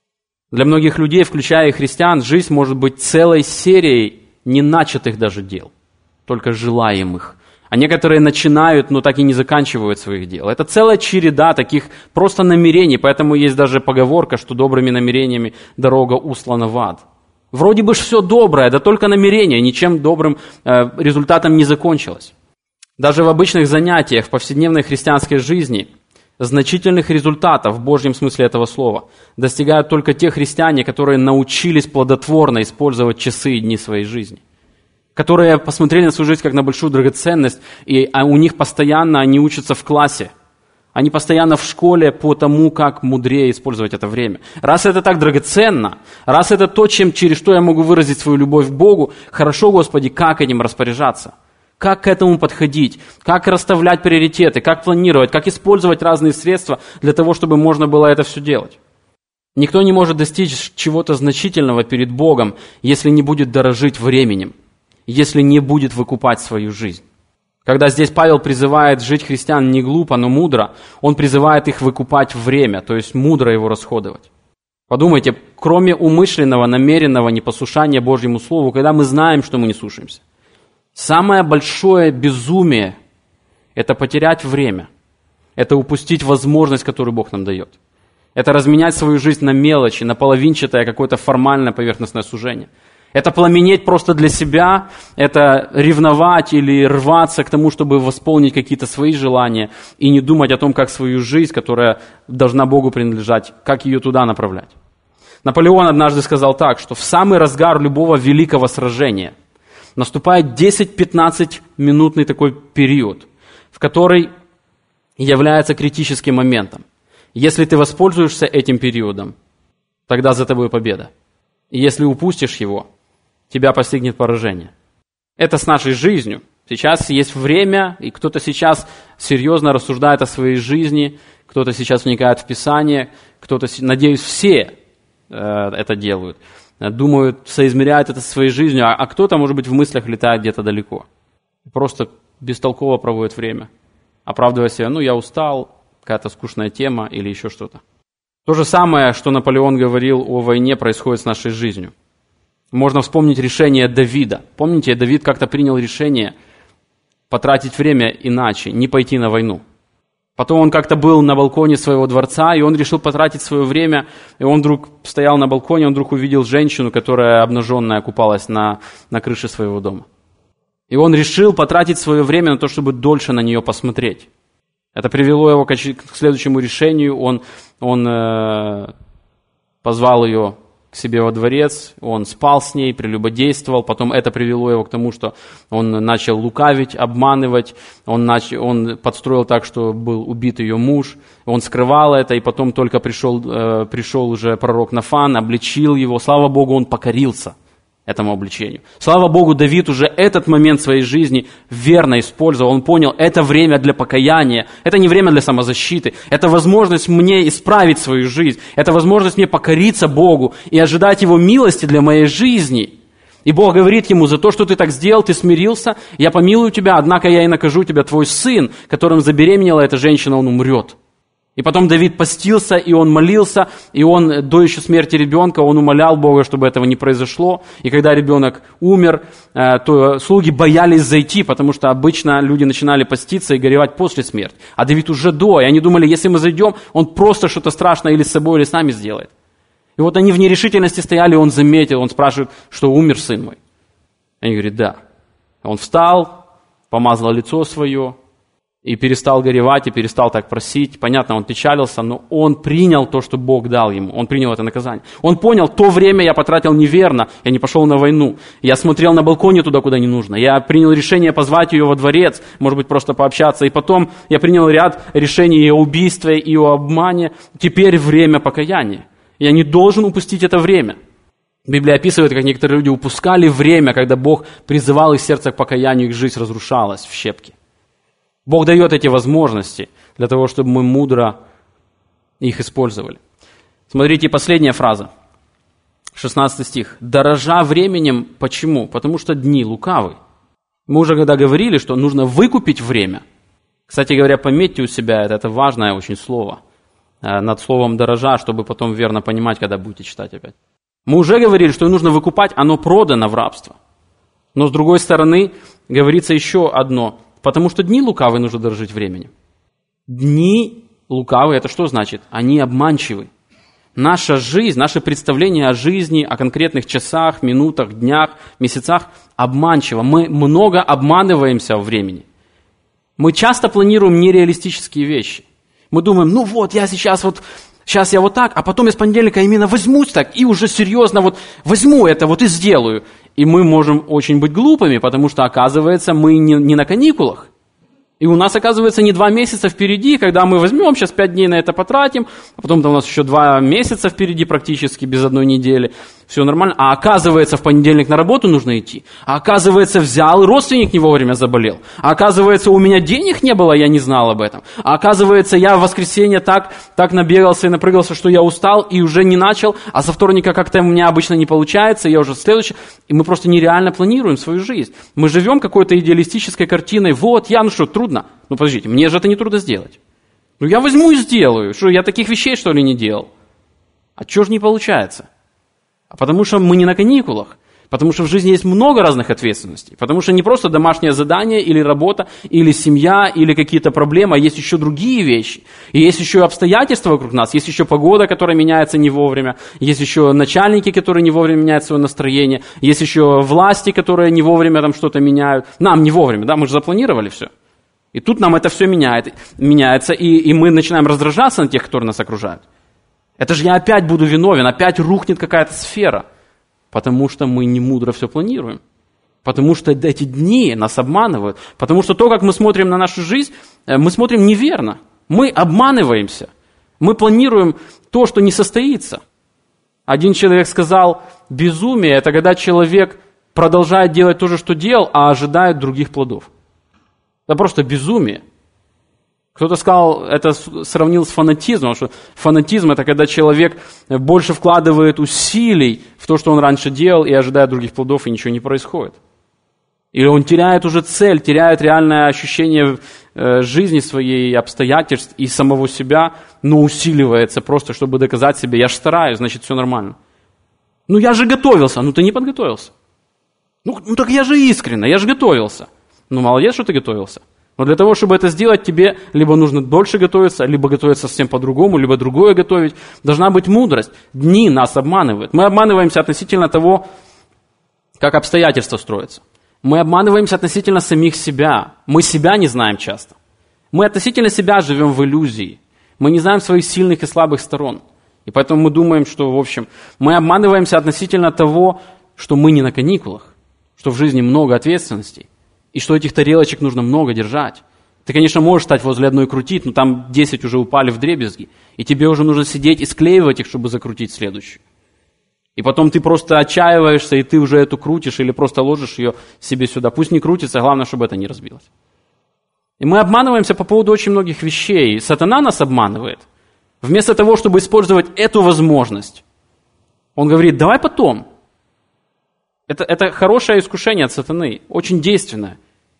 Speaker 1: Для многих людей, включая и христиан, жизнь может быть целой серией неначатых даже дел, только желаемых. А некоторые начинают, но так и не заканчивают своих дел. Это целая череда таких просто намерений, поэтому есть даже поговорка, что добрыми намерениями дорога услана в ад. Вроде бы все доброе, да только намерение, ничем добрым результатом не закончилось. Даже в обычных занятиях, в повседневной христианской жизни значительных результатов в Божьем смысле этого слова достигают только те христиане, которые научились плодотворно использовать часы и дни своей жизни, которые посмотрели на свою жизнь как на большую драгоценность, и у них постоянно они учатся в классе, они постоянно в школе по тому, как мудрее использовать это время. Раз это так драгоценно, раз это то, через что я могу выразить свою любовь к Богу, хорошо, Господи, как этим распоряжаться? Как к этому подходить? Как расставлять приоритеты? Как планировать? Как использовать разные средства для того, чтобы можно было это все делать? Никто не может достичь чего-то значительного перед Богом, если не будет дорожить временем, если не будет выкупать свою жизнь. Когда здесь Павел призывает жить христиан не глупо, но мудро, он призывает их выкупать время, то есть мудро его расходовать. Подумайте, кроме умышленного, намеренного непослушания Божьему Слову, когда мы знаем, что мы не слушаемся, самое большое безумие – это потерять время, это упустить возможность, которую Бог нам дает. Это разменять свою жизнь на мелочи, на половинчатое какое-то формальное поверхностное сужение. Это пламенеть просто для себя, это ревновать или рваться к тому, чтобы восполнить какие-то свои желания и не думать о том, как свою жизнь, которая должна Богу принадлежать, как ее туда направлять. Наполеон однажды сказал так, что в самый разгар любого великого сражения наступает 10-15 минутный такой период, в который является критическим моментом. Если ты воспользуешься этим периодом, тогда за тобой победа. И если упустишь его, тебя постигнет поражение. Это с нашей жизнью. Сейчас есть время, и кто-то сейчас серьезно рассуждает о своей жизни, кто-то сейчас вникает в Писание, кто-то, надеюсь, все это делают. Думают, соизмеряют это со своей жизнью, а кто-то, может быть, в мыслях летает где-то далеко. Просто бестолково проводит время, оправдывая себя, я устал, какая-то скучная тема или еще что-то. То же самое, что Наполеон говорил о войне, происходит с нашей жизнью. Можно вспомнить решение Давида. Помните, Давид как-то принял решение потратить время иначе, не пойти на войну. Потом он как-то был на балконе своего дворца, и он решил потратить свое время, и он вдруг стоял на балконе, он вдруг увидел женщину, которая обнаженная купалась на крыше своего дома. И он решил потратить свое время на то, чтобы дольше на нее посмотреть. Это привело его к следующему решению. Он позвал ее к себе во дворец, он спал с ней, прелюбодействовал. Потом это привело его к тому, что он начал лукавить, обманывать. Он подстроил так, что был убит ее муж. Он скрывал это, и потом только пришел уже пророк Нафан, обличил его. Слава Богу, он покорился этому обличению. Слава Богу, Давид уже этот момент своей жизни верно использовал. Он понял, это время для покаяния, это не время для самозащиты, это возможность мне исправить свою жизнь, это возможность мне покориться Богу и ожидать Его милости для моей жизни. И Бог говорит ему, за то, что ты так сделал, ты смирился, я помилую тебя, однако я и накажу тебя, твой сын, которым забеременела эта женщина, он умрет. И потом Давид постился, и он молился, и он до еще смерти ребенка, он умолял Бога, чтобы этого не произошло. И когда ребенок умер, то слуги боялись зайти, потому что обычно люди начинали поститься и горевать после смерти. А Давид уже до, и они думали, если мы зайдем, он просто что-то страшное или с собой, или с нами сделает. И вот они в нерешительности стояли, он заметил, он спрашивает, что умер сын мой. Они говорят, да. Он встал, помазал лицо свое, и перестал горевать, и перестал так просить. Понятно, он печалился, но он принял то, что Бог дал ему. Он принял это наказание. Он понял, то время я потратил неверно, я не пошел на войну. Я смотрел на балконе туда, куда не нужно. Я принял решение позвать ее во дворец, может быть, просто пообщаться. И потом я принял ряд решений и о убийстве, и о обмане. Теперь время покаяния. Я не должен упустить это время. Библия описывает, как некоторые люди упускали время, когда Бог призывал их сердце к покаянию, их жизнь разрушалась в щепки. Бог дает эти возможности для того, чтобы мы мудро их использовали. Смотрите, последняя фраза, 16 стих. «Дорожа временем». Почему? Потому что дни лукавы. Мы уже когда говорили, что нужно выкупить время. Кстати говоря, пометьте у себя, это важное очень слово. Над словом «дорожа», чтобы потом верно понимать, когда будете читать опять. Мы уже говорили, что нужно выкупать, оно продано в рабство. Но с другой стороны, говорится еще одно – потому что дни лукавые нужно дорожить временем. Дни лукавые, это что значит? Они обманчивы. Наша жизнь, наше представление о жизни, о конкретных часах, минутах, днях, месяцах обманчиво. Мы много обманываемся во времени. Мы часто планируем нереалистические вещи. Мы думаем, ну вот, я сейчас я вот так, а потом я с понедельника именно возьмусь так, и уже серьезно вот возьму это вот и сделаю. И мы можем очень быть глупыми, потому что, оказывается, мы не на каникулах. И у нас, оказывается, не 2 месяца впереди, когда мы возьмем, сейчас 5 дней на это потратим, а потом-то у нас еще 2 месяца впереди практически, без 1 недели. Все нормально. А оказывается, в понедельник на работу нужно идти. А оказывается, взял, и родственник не вовремя заболел. А оказывается, у меня денег не было, я не знал об этом. А оказывается, я в воскресенье так набегался и напрыгался, что я устал и уже не начал, а со вторника как-то у меня обычно не получается, я уже следующий. И мы просто нереально планируем свою жизнь. Мы живем какой-то идеалистической картиной. Вот, я, что, трудно? Ну, подождите, мне же это не трудно сделать. Ну, я возьму и сделаю. Что, я таких вещей, что ли, не делал? А чего же не получается? Потому что мы не на каникулах, потому что в жизни есть много разных ответственностей, потому что не просто домашнее задание или работа, или семья, или какие-то проблемы, а есть еще другие вещи. И есть еще обстоятельства вокруг нас, есть еще погода, которая меняется не вовремя, есть еще начальники, которые не вовремя меняют свое настроение, есть еще власти, которые не вовремя там что-то меняют. Нам не вовремя, да, мы же запланировали все. И тут нам это все меняется, и мы начинаем раздражаться на тех, которые нас окружают. Это же я опять буду виновен, опять рухнет какая-то сфера. Потому что мы не мудро все планируем. Потому что эти дни нас обманывают. Потому что то, как мы смотрим на нашу жизнь, мы смотрим неверно. Мы обманываемся. Мы планируем то, что не состоится. Один человек сказал, безумие – это когда человек продолжает делать то же, что делал, а ожидает других плодов. Это просто безумие. Кто-то сказал, это сравнил с фанатизмом, что фанатизм – это когда человек больше вкладывает усилий в то, что он раньше делал, и ожидает других плодов, и ничего не происходит. Или он теряет уже цель, теряет реальное ощущение жизни своей, обстоятельств и самого себя, но усиливается просто, чтобы доказать себе, я же стараюсь, значит, все нормально. Ну, я же готовился. Ну, ты не подготовился. Ну так я же искренне, я же готовился. Ну, молодец, что ты готовился. Но для того, чтобы это сделать, тебе либо нужно дольше готовиться, либо готовиться совсем по-другому, либо другое готовить. Должна быть мудрость. Дни нас обманывают. Мы обманываемся относительно того, как обстоятельства строятся. Мы обманываемся относительно самих себя. Мы себя не знаем часто. Мы относительно себя живем в иллюзии. Мы не знаем своих сильных и слабых сторон. И поэтому мы думаем, что, в общем, мы обманываемся относительно того, что мы не на каникулах, что в жизни много ответственностей. И что этих тарелочек нужно много держать. Ты, конечно, можешь стать возле одной крутить, но там 10 уже упали вдребезги. И тебе уже нужно сидеть и склеивать их, чтобы закрутить следующую. И потом ты просто отчаиваешься, и ты уже эту крутишь, или просто ложишь ее себе сюда. Пусть не крутится, главное, чтобы это не разбилось. И мы обманываемся по поводу очень многих вещей. Сатана нас обманывает. Вместо того, чтобы использовать эту возможность, он говорит, давай потом. Это хорошее искушение от сатаны, очень действенное.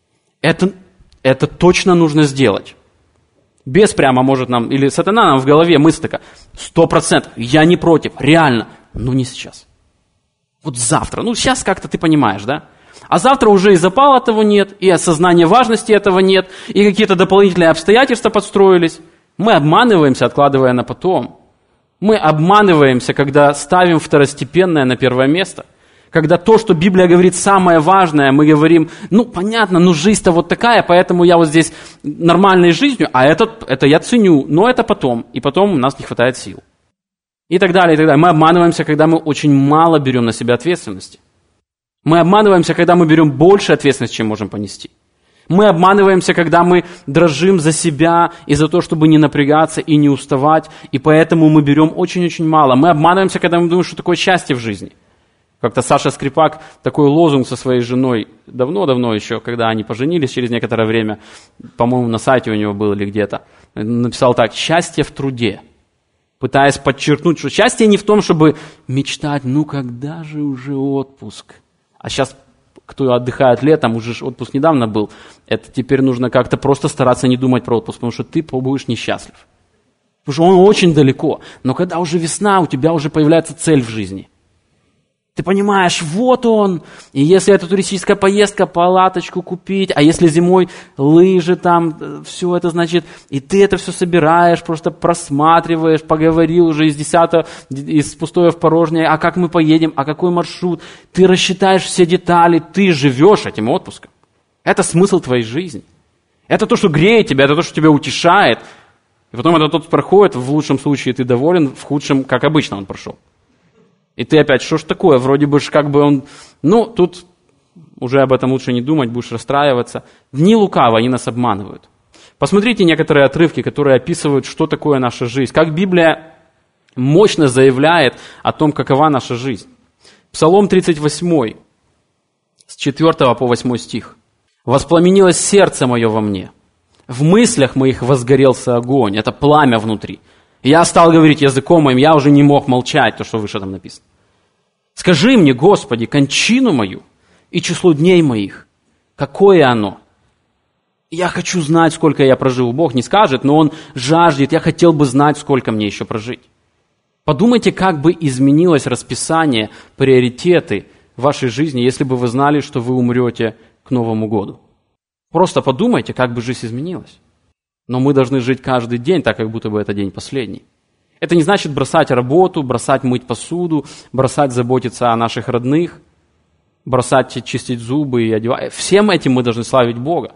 Speaker 1: Это точно нужно сделать. Бес прямо может нам, или сатана нам в голове мысль такая, 100%, я не против, реально, но не сейчас. Вот завтра, сейчас как-то ты понимаешь, да? А завтра уже и запала этого нет, и осознания важности этого нет, и какие-то дополнительные обстоятельства подстроились. Мы обманываемся, откладывая на потом. Мы обманываемся, когда ставим второстепенное на первое место. Когда то, что Библия говорит самое важное, мы говорим, понятно, жизнь-то вот такая, поэтому я вот здесь нормальной жизнью, а это я ценю, но это потом, и потом у нас не хватает сил. И так далее, и так далее. Мы обманываемся, когда мы очень мало берем на себя ответственности. Мы обманываемся, когда мы берем больше ответственности, чем можем понести. Мы обманываемся, когда мы дрожим за себя и за то, чтобы не напрягаться и не уставать, и поэтому мы берем очень-очень мало. Мы обманываемся, когда мы думаем, что такое счастье в жизни. Как-то Саша Скрипак такой лозунг со своей женой, давно-давно еще, когда они поженились, через некоторое время, по-моему, на сайте у него был или где-то, написал так: «Счастье в труде», пытаясь подчеркнуть, что счастье не в том, чтобы мечтать, когда же уже отпуск. А сейчас, кто отдыхает летом, уже отпуск недавно был, это теперь нужно как-то просто стараться не думать про отпуск, потому что ты будешь несчастлив. Потому что он очень далеко. Но когда уже весна, у тебя уже появляется цель в жизни. Ты понимаешь, вот он, и если это туристическая поездка, палаточку купить, а если зимой лыжи там, все это значит, и ты это все собираешь, просто просматриваешь, поговорил уже из пустое в порожнее, а как мы поедем, а какой маршрут, ты рассчитаешь все детали, ты живешь этим отпуском. Это смысл твоей жизни. Это то, что греет тебя, это то, что тебя утешает. И потом этот отпуск проходит, в лучшем случае ты доволен, в худшем, как обычно, он прошел. И ты опять, что ж такое, вроде бы как бы он... тут уже об этом лучше не думать, будешь расстраиваться. Дни лукавы, они нас обманывают. Посмотрите некоторые отрывки, которые описывают, что такое наша жизнь. Как Библия мощно заявляет о том, какова наша жизнь. Псалом 38, с 4 по 8 стих. «Воспламенилось сердце мое во мне, в мыслях моих возгорелся огонь». Это пламя внутри. Я стал говорить языком моим, я уже не мог молчать, то, что выше там написано. «Скажи мне, Господи, кончину мою и число дней моих, какое оно? Я хочу знать, сколько я проживу». Бог не скажет, но Он жаждет, я хотел бы знать, сколько мне еще прожить. Подумайте, как бы изменилось расписание, приоритеты в вашей жизни, если бы вы знали, что вы умрете к Новому году. Просто подумайте, как бы жизнь изменилась. Но мы должны жить каждый день, так как будто бы это день последний. Это не значит бросать работу, бросать мыть посуду, бросать заботиться о наших родных, бросать чистить зубы и одевать. Всем этим мы должны славить Бога.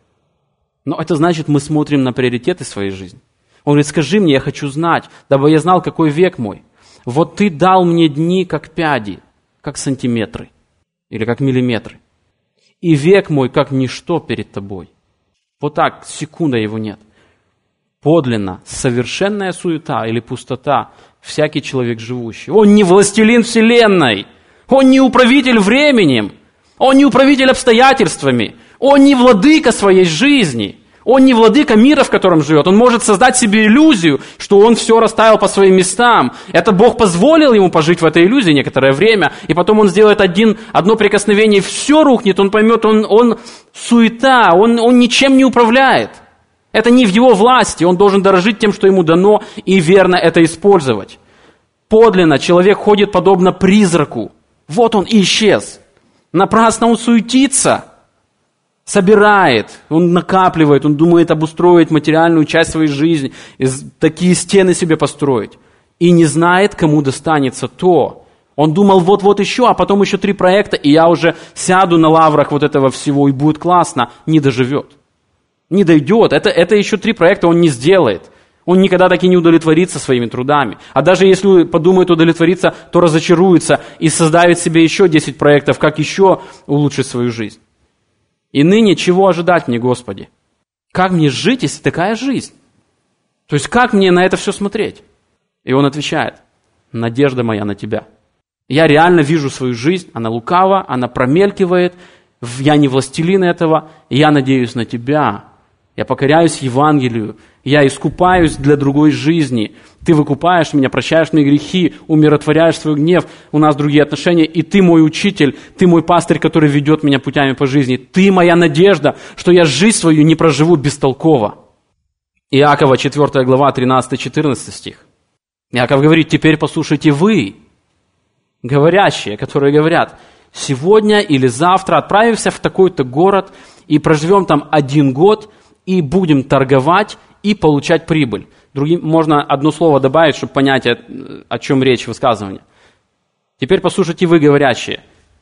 Speaker 1: Но это значит, мы смотрим на приоритеты своей жизни. Он говорит: «Скажи мне, я хочу знать, дабы я знал, какой век мой. Вот ты дал мне дни, как пяди, как сантиметры или как миллиметры, и век мой, как ничто перед тобой». Вот так, секунда его нет. Подлинно, совершенная суета или пустота всякий человек живущий. Он не властелин вселенной, он не управитель временем, он не управитель обстоятельствами, он не владыка своей жизни, он не владыка мира, в котором живет. Он может создать себе иллюзию, что он все расставил по своим местам. Это Бог позволил ему пожить в этой иллюзии некоторое время, и потом он сделает одно прикосновение, и все рухнет, он поймет, он суета, он ничем не управляет. Это не в его власти, он должен дорожить тем, что ему дано, и верно это использовать. Подлинно человек ходит подобно призраку. Вот он и исчез. Напрасно он суетится, собирает, он накапливает, он думает обустроить материальную часть своей жизни, такие стены себе построить. И не знает, кому достанется то. Он думал, вот еще, а потом еще 3 проекта, и я уже сяду на лаврах вот этого всего, и будет классно. Не доживет. Не дойдет. Это еще 3 проекта он не сделает. Он никогда так и не удовлетворится своими трудами. А даже если подумает удовлетвориться, то разочаруется и создает себе еще 10 проектов, как еще улучшить свою жизнь. И ныне чего ожидать мне, Господи? Как мне жить, если такая жизнь? То есть как мне на это все смотреть? И он отвечает: надежда моя на Тебя. Я реально вижу свою жизнь, она лукава, она промелькивает, я не властелин этого, и я надеюсь на Тебя. Я покоряюсь Евангелию, я искупаюсь для другой жизни. Ты выкупаешь меня, прощаешь мне грехи, умиротворяешь свой гнев, у нас другие отношения, и Ты мой учитель, Ты мой пастырь, который ведет меня путями по жизни. Ты моя надежда, что я жизнь свою не проживу бестолково. Иакова, 4 глава, 13-14 стих. Иаков говорит: теперь послушайте вы, говорящие, которые говорят: сегодня или завтра отправимся в такой-то город и проживем там 1 год, и будем торговать и получать прибыль. Можно одно слово добавить, чтобы понять, о чем речь высказывания. Теперь послушайте вы, говорящие.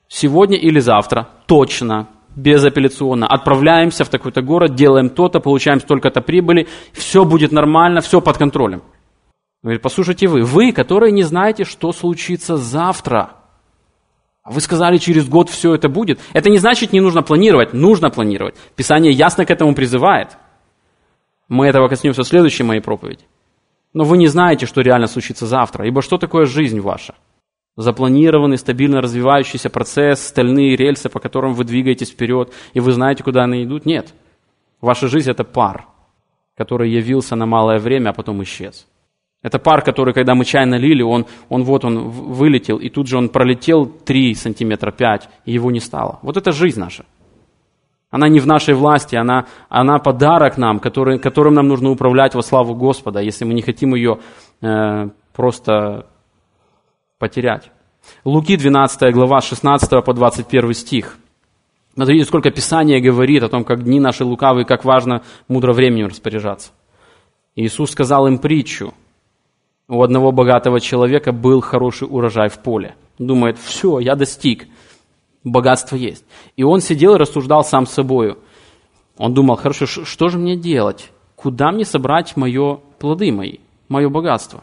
Speaker 1: Сегодня или завтра, точно, безапелляционно. Отправляемся в такой-то город, делаем то-то, получаем столько-то прибыли, все будет нормально, все под контролем. Говорит, послушайте вы, которые не знаете, что случится завтра. Вы сказали, через год все это будет. Это не значит, не нужно планировать. Нужно планировать. Писание ясно к этому призывает. Мы этого коснемся в следующей моей проповеди. Но вы не знаете, что реально случится завтра. Ибо что такое жизнь ваша? Запланированный, стабильно развивающийся процесс, стальные рельсы, по которым вы двигаетесь вперед, и вы знаете, куда они идут? Нет. Ваша жизнь – это пар, который явился на малое время, а потом исчез. Это пар, который, когда мы чай налили, он вылетел, и тут же он пролетел 3 сантиметра, 5, и его не стало. Вот это жизнь наша. Она не в нашей власти, она подарок нам, которым нам нужно управлять во славу Господа, если мы не хотим ее просто потерять. Луки 12 глава, 16 по 21 стих. Смотрите, сколько Писание говорит о том, как дни наши лукавые, как важно мудро временем распоряжаться. Иисус сказал им притчу. У одного богатого человека был хороший урожай в поле. Думает, все, я достиг, богатство есть. И он сидел и рассуждал сам с собою. Он думал, хорошо, что же мне делать? Куда мне собрать плоды мои, мое богатство?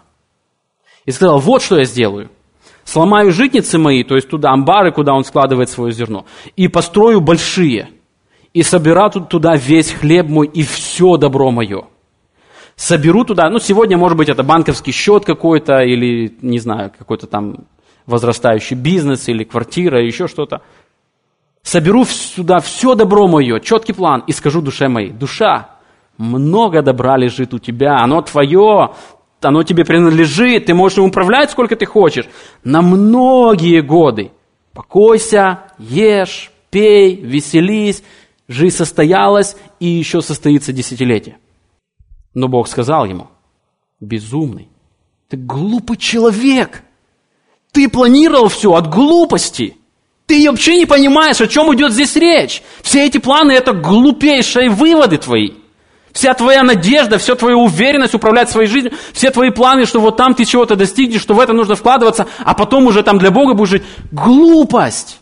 Speaker 1: И сказал, вот что я сделаю. Сломаю житницы мои, то есть туда амбары, куда он складывает свое зерно, и построю большие, и соберу туда весь хлеб мой и все добро мое. Соберу туда, сегодня, может быть, это банковский счет какой-то, или, не знаю, какой-то там возрастающий бизнес, или квартира, или еще что-то. Соберу сюда все добро мое, четкий план, и скажу душе моей, душа, много добра лежит у тебя, оно твое, оно тебе принадлежит, ты можешь им управлять сколько ты хочешь, на многие годы. Покойся, ешь, пей, веселись, жизнь состоялась, и еще состоится десятилетие. Но Бог сказал ему, безумный, ты глупый человек, ты планировал все от глупости, ты вообще не понимаешь, о чем идет здесь речь. Все эти планы – это глупейшие выводы твои. Вся твоя надежда, вся твоя уверенность управлять своей жизнью, все твои планы, что вот там ты чего-то достигнешь, что в это нужно вкладываться, а потом уже там для Бога будешь жить. Глупость!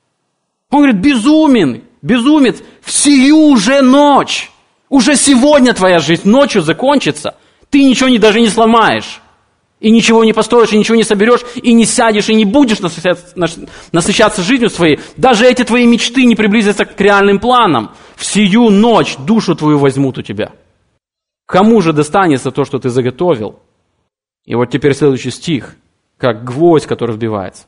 Speaker 1: Он говорит, безумец, в сию же ночь. Уже сегодня твоя жизнь ночью закончится, ты ничего даже не сломаешь, и ничего не построишь, и ничего не соберешь, и не сядешь, и не будешь насыщаться жизнью своей. Даже эти твои мечты не приблизятся к реальным планам. В сию ночь душу твою возьмут у тебя. Кому же достанется то, что ты заготовил? И вот теперь следующий стих, как гвоздь, который вбивается.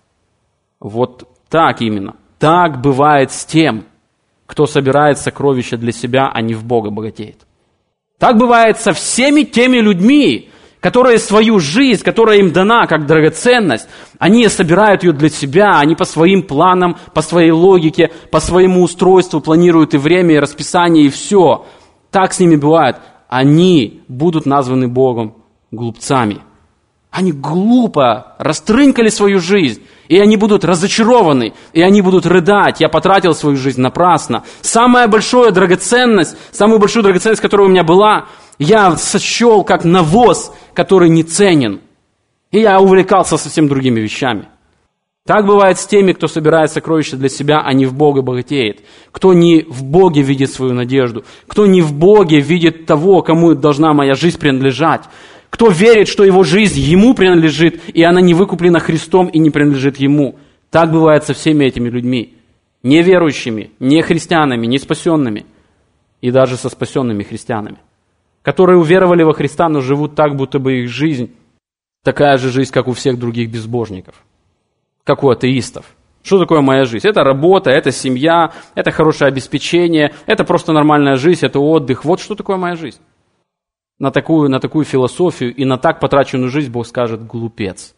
Speaker 1: Вот так именно. Так бывает с тем, кто собирает сокровища для себя, а не в Бога богатеет. Так бывает со всеми теми людьми, которые свою жизнь, которая им дана как драгоценность, они собирают ее для себя, они по своим планам, по своей логике, по своему устройству планируют и время, и расписание, и все. Так с ними бывает. Они будут названы Богом глупцами. Они глупо растрынкали свою жизнь, и они будут разочарованы, и они будут рыдать. Я потратил свою жизнь напрасно. Самую большую драгоценность, которая у меня была, я сочел как навоз, который не ценен. И я увлекался совсем другими вещами. Так бывает с теми, кто собирает сокровища для себя, а не в Бога богатеет. Кто не в Боге видит свою надежду. Кто не в Боге видит того, кому должна моя жизнь принадлежать. Кто верит, что его жизнь ему принадлежит, и она не выкуплена Христом и не принадлежит ему. Так бывает со всеми этими людьми. Неверующими, не христианами, не спасенными. И даже со спасенными христианами. Которые уверовали во Христа, но живут так, будто бы их жизнь такая же жизнь, как у всех других безбожников. Как у атеистов. Что такое моя жизнь? Это работа, это семья, это хорошее обеспечение, это просто нормальная жизнь, это отдых. Вот что такое моя жизнь. На такую философию и на так потраченную жизнь Бог скажет: глупец.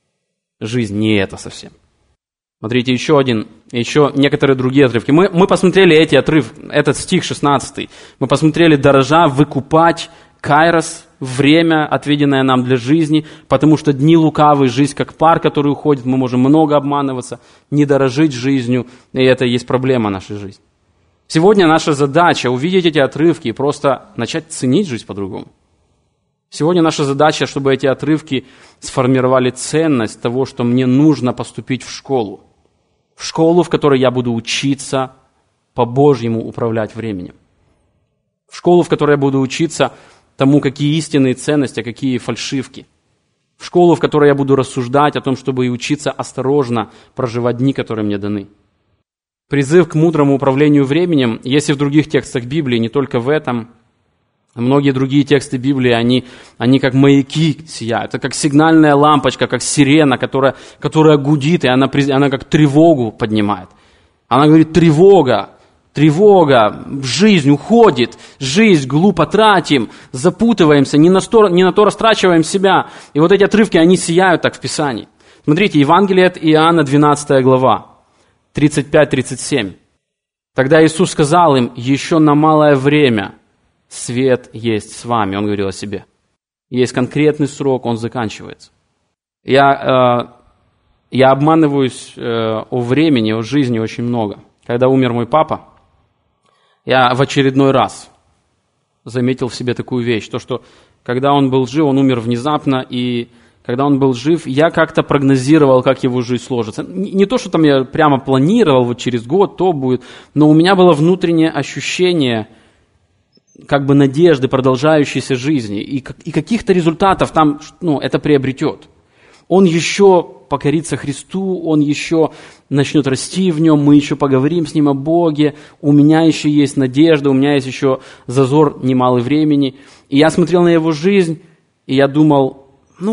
Speaker 1: Жизнь не это совсем. Смотрите, еще некоторые другие отрывки. Мы посмотрели этот стих 16. Мы посмотрели: дорожа выкупать кайрос, время, отведенное нам для жизни, потому что дни лукавые, жизнь как пар, который уходит, мы можем много обманываться, не дорожить жизнью, и это и есть проблема нашей жизни. Сегодня наша задача увидеть эти отрывки и просто начать ценить жизнь по-другому. Сегодня наша задача, чтобы эти отрывки сформировали ценность того, что мне нужно поступить в школу. В школу, в которой я буду учиться по-божьему управлять временем. В школу, в которой я буду учиться тому, какие истинные ценности, а какие фальшивки. В школу, в которой я буду рассуждать о том, чтобы и учиться осторожно проживать дни, которые мне даны. Призыв к мудрому управлению временем, есть и в других текстах Библии, не только в этом. Многие другие тексты Библии, они как маяки сияют. Это как сигнальная лампочка, как сирена, которая гудит, и она как тревогу поднимает. Она говорит: тревога, жизнь уходит, жизнь глупо тратим, запутываемся, не на то растрачиваем себя. И вот эти отрывки, они сияют так в Писании. Смотрите, Евангелие от Иоанна, 12 глава, 35-37. Тогда Иисус сказал им: еще на малое время свет есть с вами. Он говорил о себе. Есть конкретный срок, он заканчивается. Я обманываюсь о времени, о жизни очень много. Когда умер мой папа, я в очередной раз заметил в себе такую вещь, то, что когда он был жив, он умер внезапно, и когда он был жив, я как-то прогнозировал, как его жизнь сложится. Не то, что там я прямо планировал, вот через год то будет, но у меня было внутреннее ощущение как бы надежды, продолжающейся жизни, и каких-то результатов там, это приобретет. Он еще покорится Христу, он еще начнет расти в нем, мы еще поговорим с ним о Боге, у меня еще есть надежда, у меня есть еще зазор немалый времени. И я смотрел на его жизнь, и я думал,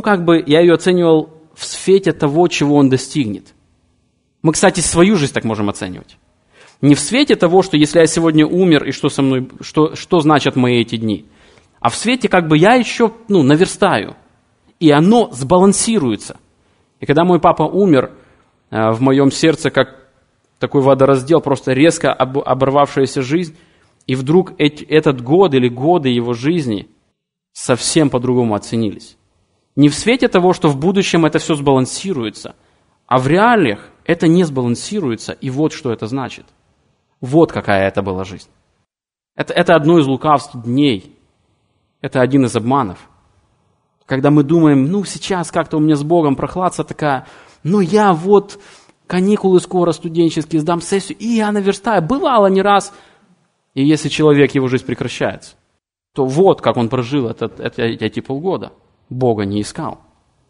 Speaker 1: я ее оценивал в свете того, чего он достигнет. Мы, кстати, свою жизнь так можем оценивать. Не в свете того, что если я сегодня умер, и что со мной, что значат мои эти дни, а в свете я еще наверстаю, и оно сбалансируется. И когда мой папа умер, в моем сердце, как такой водораздел, просто резко оборвавшаяся жизнь, и вдруг этот год или годы его жизни совсем по-другому оценились. Не в свете того, что в будущем это все сбалансируется, а в реалиях это не сбалансируется, и вот что это значит. Вот какая это была жизнь. Это одно из лукавств дней. Это один из обманов. Когда мы думаем, сейчас как-то у меня с Богом прохладца такая, я каникулы скоро студенческие, сдам сессию, и я наверстаю. Бывало не раз. И если человек, его жизнь прекращается, то вот как он прожил эти полгода. Бога не искал.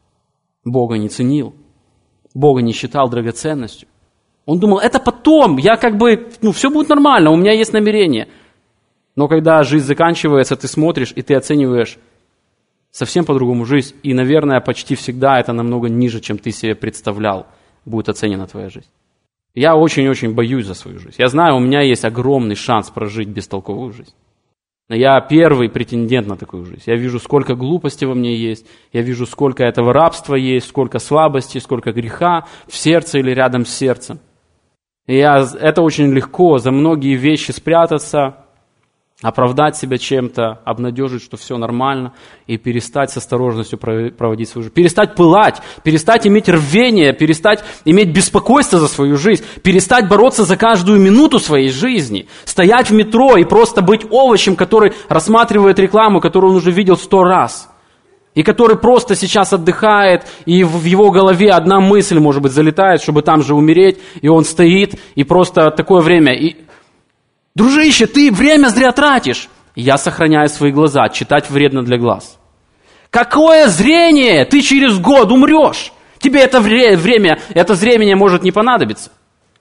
Speaker 1: Бога не ценил. Бога не считал драгоценностью. Он думал, это потом, я все будет нормально, у меня есть намерение. Но когда жизнь заканчивается, ты смотришь, и ты оцениваешь совсем по-другому жизнь. И, наверное, почти всегда это намного ниже, чем ты себе представлял, будет оценена твоя жизнь. Я очень-очень боюсь за свою жизнь. Я знаю, у меня есть огромный шанс прожить бестолковую жизнь. Но я первый претендент на такую жизнь. Я вижу, сколько глупости во мне есть. Я вижу, сколько этого рабства есть, сколько слабости, сколько греха в сердце или рядом с сердцем. И это очень легко за многие вещи спрятаться, оправдать себя чем-то, обнадежить, что все нормально, и перестать с осторожностью проводить свою жизнь. Перестать пылать, перестать иметь рвение, перестать иметь беспокойство за свою жизнь, перестать бороться за каждую минуту своей жизни, стоять в метро и просто быть овощем, который рассматривает рекламу, которую он уже видел 100 раз. И который просто сейчас отдыхает, и в его голове одна мысль, может быть, залетает, чтобы там же умереть, и он стоит, и просто такое время. И, дружище, ты время зря тратишь. Я сохраняю свои глаза, читать вредно для глаз. Какое зрение? Ты через год умрешь. Тебе это время, это зрение может не понадобиться.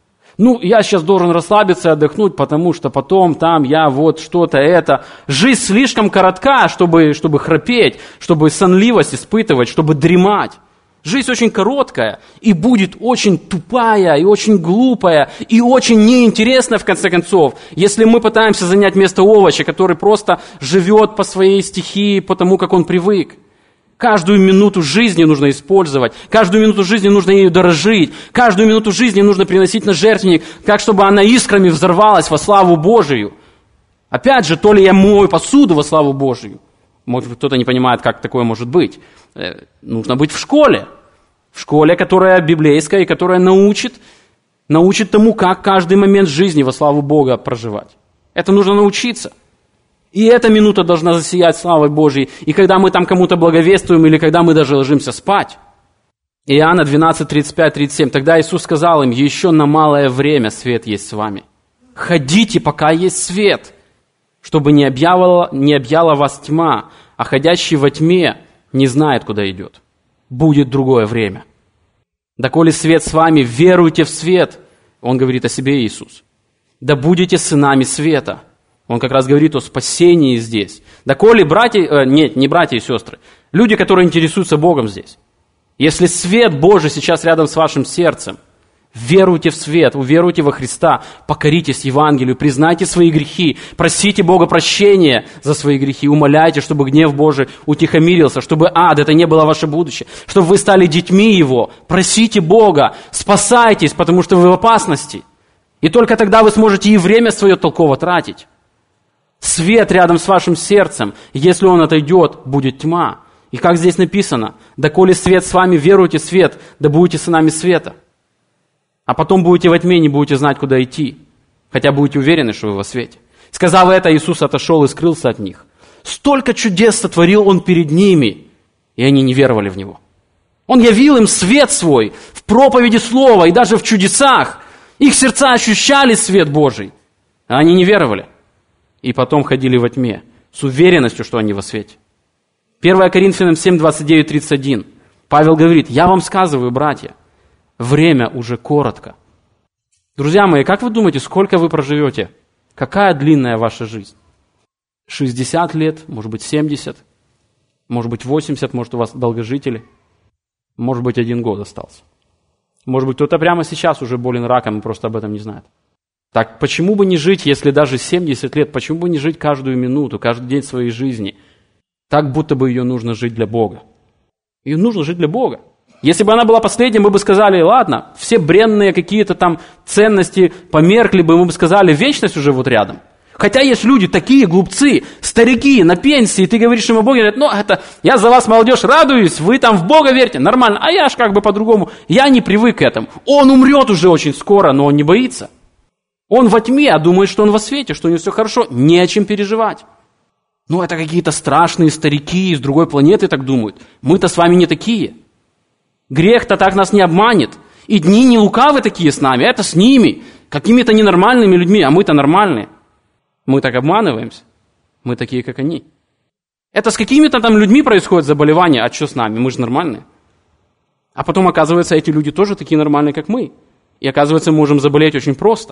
Speaker 1: Я сейчас должен расслабиться и отдохнуть, потому что потом там я что-то это. Жизнь слишком коротка, чтобы храпеть, чтобы сонливость испытывать, чтобы дремать. Жизнь очень короткая и будет очень тупая, и очень глупая, и очень неинтересная в конце концов, если мы пытаемся занять место овоща, который просто живет по своей стихии, по тому, как он привык. Каждую минуту жизни нужно использовать, каждую минуту жизни нужно ею дорожить, каждую минуту жизни нужно приносить на жертвенник, так, чтобы она искрами взорвалась во славу Божию. Опять же, то ли я мою посуду во славу Божию. Может, кто-то не понимает, как такое может быть. Нужно быть в школе, которая библейская, и которая научит тому, как каждый момент жизни во славу Бога проживать. Это нужно научиться. И эта минута должна засиять славой Божьей. И когда мы там кому-то благовествуем, или когда мы даже ложимся спать. Иоанна 12, 35, 37. Тогда Иисус сказал им: еще на малое время свет есть с вами. Ходите, пока есть свет, чтобы не объяла вас тьма, а ходящий во тьме не знает, куда идет. Будет другое время. Доколе свет с вами, веруйте в свет. Он говорит о себе, Иисус. Да будете сынами света. Он как раз говорит о спасении здесь. Доколе братья, не братья и сестры, люди, которые интересуются Богом здесь. Если свет Божий сейчас рядом с вашим сердцем, веруйте в свет, уверуйте во Христа, покоритесь Евангелию, признайте свои грехи, просите Бога прощения за свои грехи, умоляйте, чтобы гнев Божий утихомирился, чтобы ад, это не было ваше будущее, чтобы вы стали детьми Его, просите Бога, спасайтесь, потому что вы в опасности. И только тогда вы сможете и время свое толково тратить. Свет рядом с вашим сердцем, если он отойдет, будет тьма. И как здесь написано: доколе свет с вами, веруйте в свет, да будете сынами света. А потом будете во тьме, не будете знать, куда идти. Хотя будете уверены, что вы во свете. Сказав это, Иисус отошел и скрылся от них. Столько чудес сотворил Он перед ними, и они не веровали в Него. Он явил им свет свой в проповеди Слова и даже в чудесах. Их сердца ощущали свет Божий, а они не веровали. И потом ходили во тьме с уверенностью, что они во свете. 1 Коринфянам 7, 29, 31. Павел говорит: я вам сказываю, братья, время уже коротко. Друзья мои, как вы думаете, сколько вы проживете? Какая длинная ваша жизнь? 60 лет, может быть 70, может быть 80, может у вас долгожители, может быть 1 год остался. Может быть кто-то прямо сейчас уже болен раком и просто об этом не знает. Так почему бы не жить, если даже 70 лет, почему бы не жить каждую минуту, каждый день своей жизни, так будто бы ее нужно жить для Бога? Ее нужно жить для Бога. Если бы она была последней, мы бы сказали: ладно, все бренные какие-то там ценности померкли бы, мы бы сказали: вечность уже вот рядом. Хотя есть люди такие глупцы, старики на пенсии, ты говоришь им о Боге, говорят: ну это, я за вас, молодежь, радуюсь, вы там в Бога верите, нормально, а я ж как бы по-другому, я не привык к этому. Он умрет уже очень скоро, но он не боится. Он во тьме, а думает, что он во свете, что у него все хорошо, не о чем переживать. Ну это какие-то страшные старики из другой планеты так думают. Мы-то с вами не такие. Грех-то так нас не обманет. И дни не лукавы такие с нами, это с ними, какими-то ненормальными людьми, а мы-то нормальные. Мы так обманываемся. Мы такие, как они. Это с какими-то там людьми происходит заболевание, а что с нами? Мы же нормальные. А потом, оказывается, эти люди тоже такие нормальные, как мы. И оказывается, мы можем заболеть очень просто.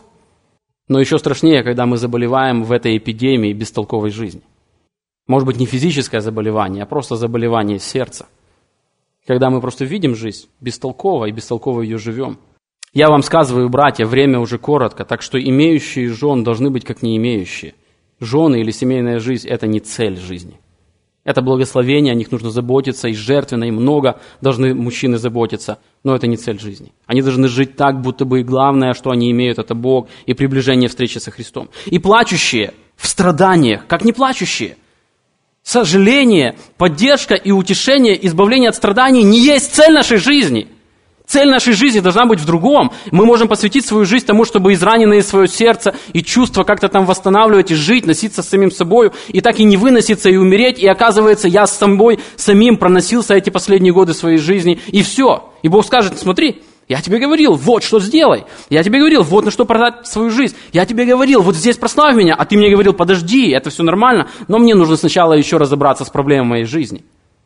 Speaker 1: Но еще страшнее, когда мы заболеваем в этой эпидемии бестолковой жизни. Может быть, не физическое заболевание, а просто заболевание сердца. Когда мы просто видим жизнь бестолково и бестолково ее живем. Я вам сказываю, братья, время уже коротко, так что имеющие жен должны быть как не имеющие. Жены или семейная жизнь – это не цель жизни. Это благословение, о них нужно заботиться, и жертвенно, и много должны мужчины заботиться, но это не цель жизни. Они должны жить так, будто бы и главное, что они имеют, это Бог и приближение встречи со Христом. И плачущие в страданиях, как не плачущие. Сожаление, поддержка и утешение, избавление от страданий не есть цель нашей жизни. Цель нашей жизни должна быть в другом. Мы можем посвятить свою жизнь тому, чтобы израненное свое сердце и чувства как-то там восстанавливать и жить, носиться с самим собой, и так и не выноситься и умереть. И оказывается, я с собой самим проносился эти последние годы своей жизни, и все. И Бог скажет: смотри, я тебе говорил, вот что сделай. Я тебе говорил, вот на что продать свою жизнь. Я тебе говорил, вот здесь прославь меня. А ты мне говорил: подожди, это все нормально, но мне нужно сначала еще разобраться с проблемой моей жизни.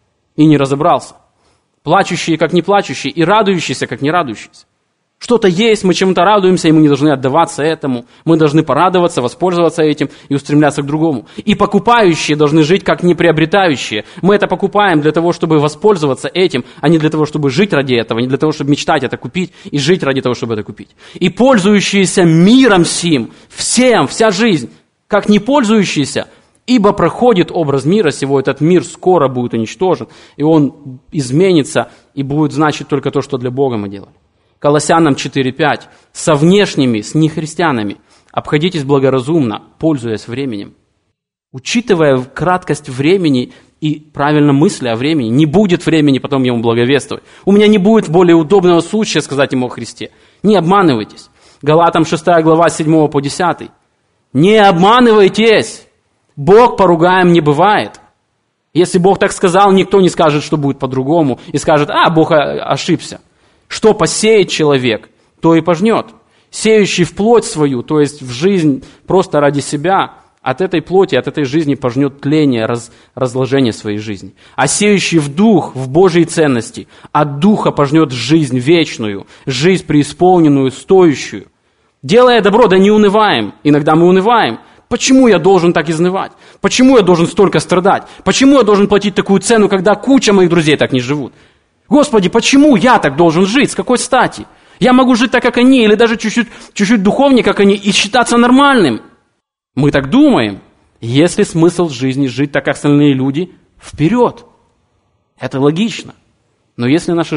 Speaker 1: И не разобрался. Плачущие, как не плачущие, и радующиеся, как не радующиеся. Что-то есть, мы чему-то радуемся, и мы не должны отдаваться этому. Мы должны порадоваться, воспользоваться этим и устремляться к другому. И покупающие должны жить, как не приобретающие. Мы это покупаем для того, чтобы воспользоваться этим, а не для того, чтобы жить ради этого, не для того, чтобы мечтать это купить и жить ради того, чтобы это купить. И пользующиеся миром сим, всем, вся жизнь, как не пользующиеся, ибо проходит образ мира сего, этот мир скоро будет уничтожен, и он изменится, и будет значить только то, что для Бога мы делали. Колоссянам 4:5. Со внешними, с нехристианами обходитесь благоразумно, пользуясь временем. Учитывая краткость времени и правильно мысля о времени, не будет времени потом ему благовествовать. У меня не будет более удобного случая сказать ему о Христе. Не обманывайтесь. Галатам 6 глава 7 по 10. Не обманывайтесь! Бог поругаем не бывает. Если Бог так сказал, никто не скажет, что будет по-другому, и скажет, Бог ошибся. Что посеет человек, то и пожнет. Сеющий в плоть свою, то есть в жизнь просто ради себя, от этой плоти, от этой жизни пожнет тление, разложение своей жизни. А сеющий в дух, в Божьей ценности, от духа пожнет жизнь вечную, жизнь преисполненную, стоящую. Делая добро, да не унываем. Иногда мы унываем. Почему я должен так изнывать? Почему я должен столько страдать? Почему я должен платить такую цену, когда куча моих друзей так не живут? Господи, почему я так должен жить? С какой стати? Я могу жить так, как они, или даже чуть-чуть духовнее, как они, и считаться нормальным. Мы так думаем. Если смысл жизни жить так, как остальные люди, вперед. Это логично. Но если наша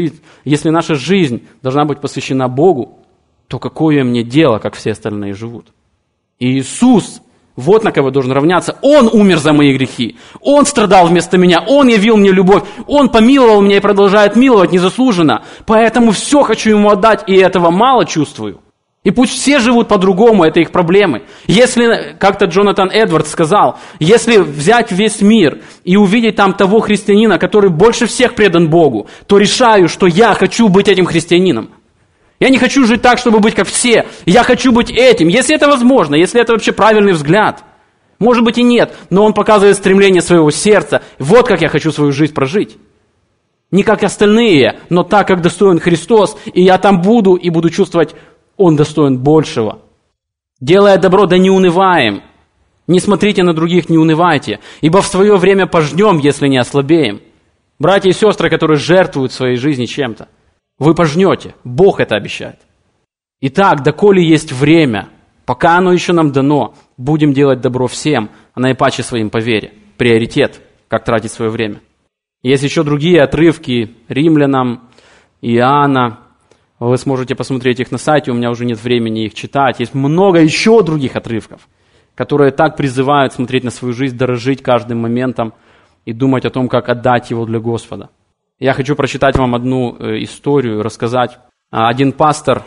Speaker 1: жизнь должна быть посвящена Богу, то какое мне дело, как все остальные живут? И Иисус, вот на кого должен равняться. Он умер за мои грехи. Он страдал вместо меня. Он явил мне любовь. Он помиловал меня и продолжает миловать незаслуженно. Поэтому все хочу Ему отдать, и этого мало чувствую. И пусть все живут по-другому, это их проблемы. Если, как-то Джонатан Эдвардс сказал, если взять весь мир и увидеть там того христианина, который больше всех предан Богу, то решаю, что я хочу быть этим христианином. Я не хочу жить так, чтобы быть как все. Я хочу быть этим, если это возможно, если это вообще правильный взгляд. Может быть и нет, но он показывает стремление своего сердца. Вот как я хочу свою жизнь прожить. Не как остальные, но так, как достоин Христос. И я там буду и буду чувствовать, Он достоин большего. Делая добро, да не унываем. Не смотрите на других, не унывайте. Ибо в свое время пожнем, если не ослабеем. Братья и сестры, которые жертвуют своей жизнью чем-то. Вы пожнете, Бог это обещает. Итак, доколе есть время, пока оно еще нам дано, будем делать добро всем, а наипаче своим по вере. Приоритет, как тратить свое время. Есть еще другие отрывки Римлянам, Иоанна. Вы сможете посмотреть их на сайте, у меня уже нет времени их читать. Есть много еще других отрывков, которые так призывают смотреть на свою жизнь, дорожить каждым моментом и думать о том, как отдать его для Господа. Я хочу прочитать вам одну историю, рассказать. Один пастор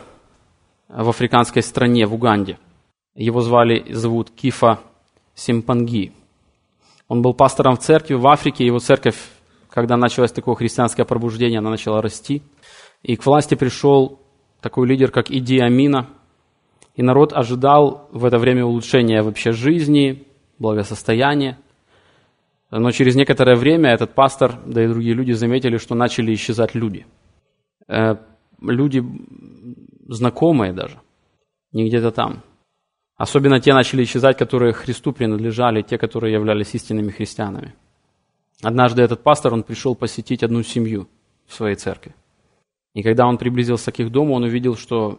Speaker 1: в африканской стране, в Уганде, его зовут Кифа Симпанги. Он был пастором в церкви в Африке, его церковь, когда началось такое христианское пробуждение, она начала расти. И к власти пришел такой лидер, как Иди Амина, и народ ожидал в это время улучшения вообще жизни, благосостояния. Но через некоторое время этот пастор, да и другие люди заметили, что начали исчезать люди. Люди знакомые даже, не где-то там. Особенно те начали исчезать, которые Христу принадлежали, те, которые являлись истинными христианами. Однажды этот пастор, он пришел посетить одну семью в своей церкви. И когда он приблизился к их дому, он увидел, что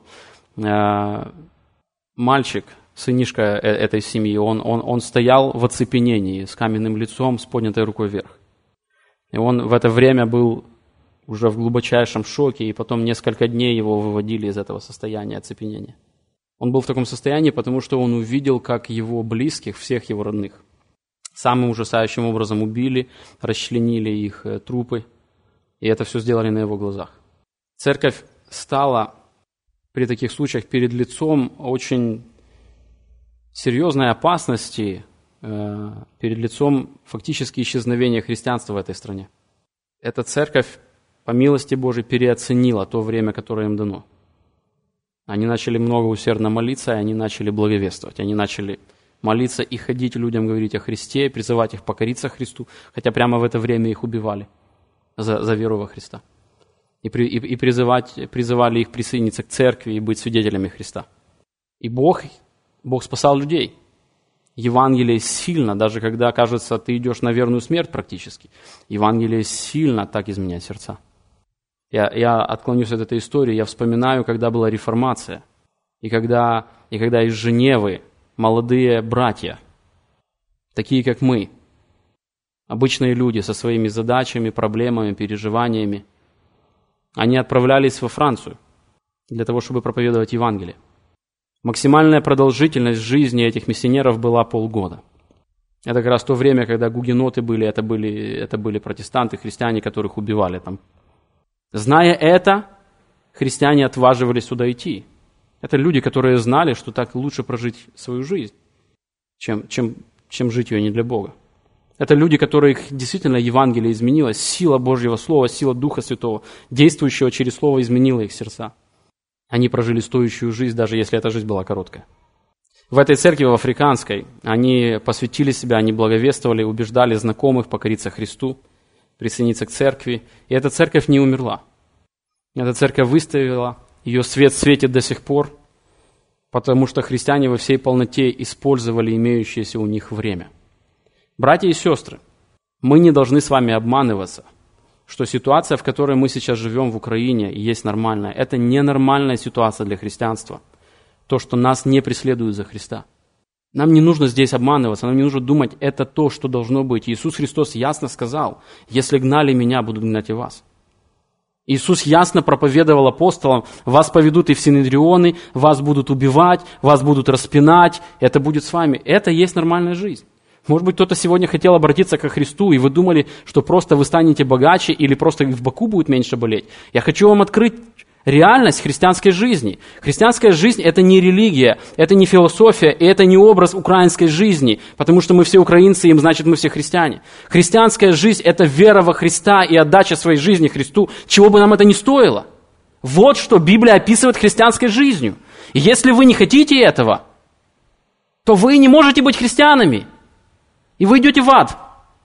Speaker 1: мальчик, сынишка этой семьи, он стоял в оцепенении, с каменным лицом, с поднятой рукой вверх. И он в это время был уже в глубочайшем шоке, и потом несколько дней его выводили из этого состояния оцепенения. Он был в таком состоянии, потому что он увидел, как его близких, всех его родных, самым ужасающим образом убили, расчленили их трупы, и это все сделали на его глазах. Церковь стала при таких случаях перед лицом очень серьезной опасности, перед лицом фактически исчезновения христианства в этой стране. Эта церковь, по милости Божией, переоценила то время, которое им дано. Они начали много усердно молиться, и они начали благовествовать. Они начали молиться и ходить людям, говорить о Христе, призывать их покориться Христу, хотя прямо в это время их убивали за веру во Христа. И призывали их присоединиться к церкви и быть свидетелями Христа. И Бог спасал людей. Евангелие сильно, даже когда, кажется, ты идешь на верную смерть практически, Евангелие сильно так изменяет сердца. Я отклонюсь от этой истории, я вспоминаю, когда была реформация, и когда из Женевы молодые братья, такие как мы, обычные люди со своими задачами, проблемами, переживаниями, они отправлялись во Францию для того, чтобы проповедовать Евангелие. Максимальная продолжительность жизни этих миссионеров была полгода. Это как раз то время, когда гугеноты были, это были протестанты, христиане, которых убивали там. Зная это, христиане отваживались сюда идти. Это люди, которые знали, что так лучше прожить свою жизнь, чем жить ее не для Бога. Это люди, которых действительно Евангелие изменило. Сила Божьего Слова, сила Духа Святого, действующего через Слово, изменила их сердца. Они прожили стоящую жизнь, даже если эта жизнь была короткая. В этой церкви, в Африканской, они посвятили себя, они благовествовали, убеждали знакомых покориться Христу, присоединиться к церкви. И эта церковь не умерла. Эта церковь выстояла, ее свет светит до сих пор, потому что христиане во всей полноте использовали имеющееся у них время. Братья и сестры, мы не должны с вами обманываться, что ситуация, в которой мы сейчас живем в Украине, и есть нормальная, это ненормальная ситуация для христианства. То, что нас не преследуют за Христа. Нам не нужно здесь обманываться, нам не нужно думать, это то, что должно быть. Иисус Христос ясно сказал, если гнали меня, будут гнать и вас. Иисус ясно проповедовал апостолам, вас поведут и в синедрионы, вас будут убивать, вас будут распинать, это будет с вами. Это и есть нормальная жизнь. Может быть, кто-то сегодня хотел обратиться ко Христу, и вы думали, что просто вы станете богаче или просто в боку будет меньше болеть. Я хочу вам открыть реальность христианской жизни. Христианская жизнь – это не религия, это не философия, и это не образ украинской жизни, потому что мы все украинцы, им значит мы все христиане. Христианская жизнь – это вера во Христа и отдача своей жизни Христу, чего бы нам это ни стоило. Вот что Библия описывает христианской жизнью. И если вы не хотите этого, то вы не можете быть христианами, и вы идете в ад.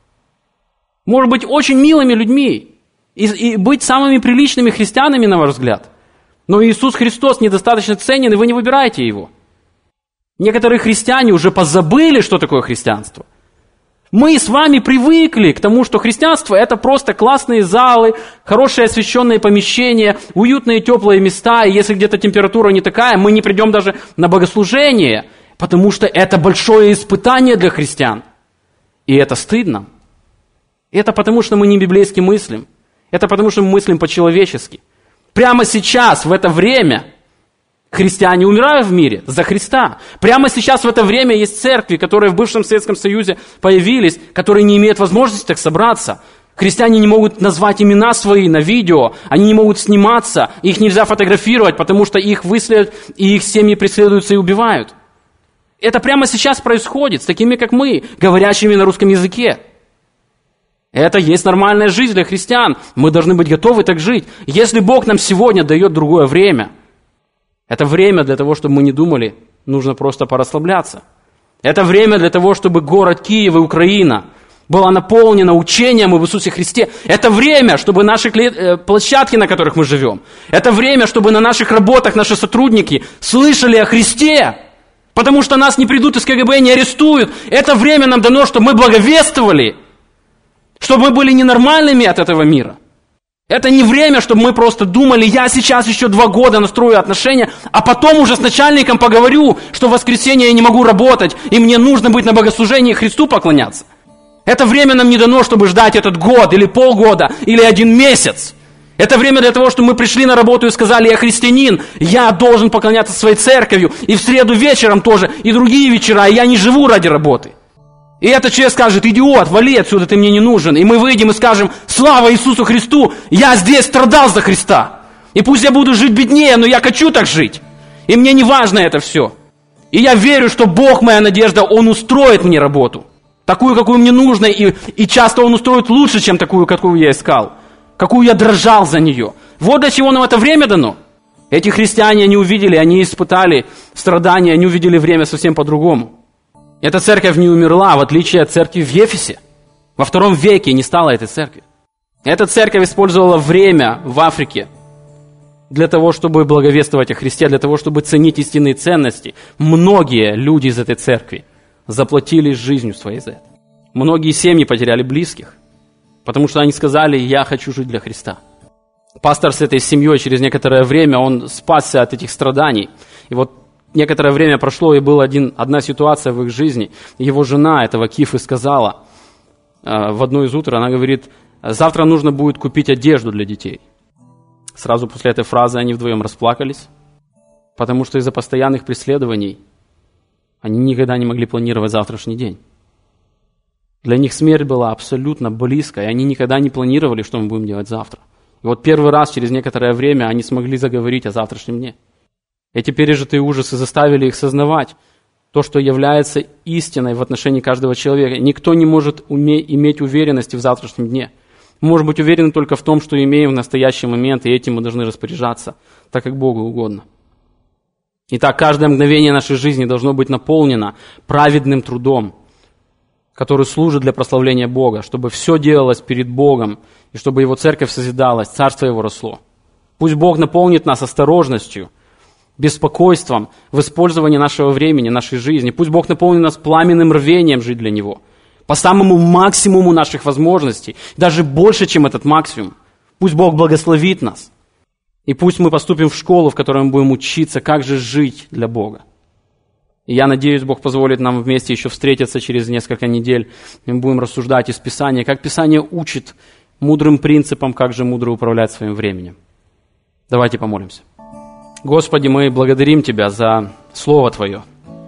Speaker 1: Может быть, очень милыми людьми, и быть самыми приличными христианами, на ваш взгляд. Но Иисус Христос недостаточно ценен, и вы не выбираете Его. Некоторые христиане уже позабыли, что такое христианство. Мы с вами привыкли к тому, что христианство – это просто классные залы, хорошие освященные помещения, уютные теплые места, и если где-то температура не такая, мы не придем даже на богослужение, потому что это большое испытание для христиан. И это стыдно. И это потому, что мы не библейски мыслим. Это потому, что мы мыслим по-человечески. Прямо сейчас, в это время, христиане умирают в мире за Христа. Прямо сейчас, в это время, есть церкви, которые в бывшем Советском Союзе появились, которые не имеют возможности так собраться. Христиане не могут назвать имена свои на видео, они не могут сниматься, их нельзя фотографировать, потому что их выследят, и их семьи преследуются и убивают. Это прямо сейчас происходит с такими, как мы, говорящими на русском языке. Это есть нормальная жизнь для христиан. Мы должны быть готовы так жить. Если Бог нам сегодня дает другое время, это время для того, чтобы мы не думали, нужно просто порасслабляться. Это время для того, чтобы город Киев и Украина была наполнена учением об Иисусе Христе. Это время, чтобы наши площадки, на которых мы живем, это время, чтобы на наших работах наши сотрудники слышали о Христе, потому что нас не придут из КГБ, не арестуют. Это время нам дано, чтобы мы благовествовали, чтобы мы были ненормальными от этого мира. Это не время, чтобы мы просто думали, я сейчас еще 2 года настрою отношения, а потом уже с начальником поговорю, что в воскресенье я не могу работать, и мне нужно быть на богослужении Христу поклоняться. Это время нам не дано, чтобы ждать этот год, или полгода, или 1 месяц. Это время для того, чтобы мы пришли на работу и сказали, я христианин, я должен поклоняться своей церковью, и в среду вечером тоже, и другие вечера, и я не живу ради работы. И этот человек скажет, идиот, вали отсюда, ты мне не нужен. И мы выйдем и скажем, слава Иисусу Христу, я здесь страдал за Христа. И пусть я буду жить беднее, но я хочу так жить. И мне не важно это все. И я верю, что Бог, моя надежда, Он устроит мне работу. Такую, какую мне нужно, и часто Он устроит лучше, чем такую, какую я искал. Какую я дрожал за нее. Вот для чего нам это время дано. Эти христиане, они увидели, они испытали страдания, они увидели время совсем по-другому. Эта церковь не умерла, в отличие от церкви в Ефесе. Во 2 веке не стало этой церкви. Эта церковь использовала время в Африке для того, чтобы благовествовать о Христе, для того, чтобы ценить истинные ценности. Многие люди из этой церкви заплатили жизнью своей за это. Многие семьи потеряли близких, потому что они сказали, я хочу жить для Христа. Пастор с этой семьей через некоторое время, он спасся от этих страданий. И вот некоторое время прошло, и была одна ситуация в их жизни. Его жена этого Кифы сказала в одно из утра, она говорит, завтра нужно будет купить одежду для детей. Сразу после этой фразы они вдвоем расплакались, потому что из-за постоянных преследований они никогда не могли планировать завтрашний день. Для них смерть была абсолютно близко, и они никогда не планировали, что мы будем делать завтра. И вот первый раз через некоторое время они смогли заговорить о завтрашнем дне. Эти пережитые ужасы заставили их сознавать, то, что является истиной в отношении каждого человека. Никто не может иметь уверенности в завтрашнем дне. Мы можем быть уверены только в том, что имеем в настоящий момент, и этим мы должны распоряжаться, так как Богу угодно. Итак, каждое мгновение нашей жизни должно быть наполнено праведным трудом, который служит для прославления Бога, чтобы все делалось перед Богом, и чтобы Его церковь созидалась, царство Его росло. Пусть Бог наполнит нас осторожностью, беспокойством в использовании нашего времени, нашей жизни. Пусть Бог наполнит нас пламенным рвением жить для Него, по самому максимуму наших возможностей, даже больше, чем этот максимум. Пусть Бог благословит нас. И пусть мы поступим в школу, в которой мы будем учиться, как же жить для Бога. И я надеюсь, Бог позволит нам вместе еще встретиться через несколько недель. И мы будем рассуждать из Писания, как Писание учит мудрым принципам, как же мудро управлять своим временем. Давайте помолимся. Господи, мы благодарим Тебя за Слово Твое.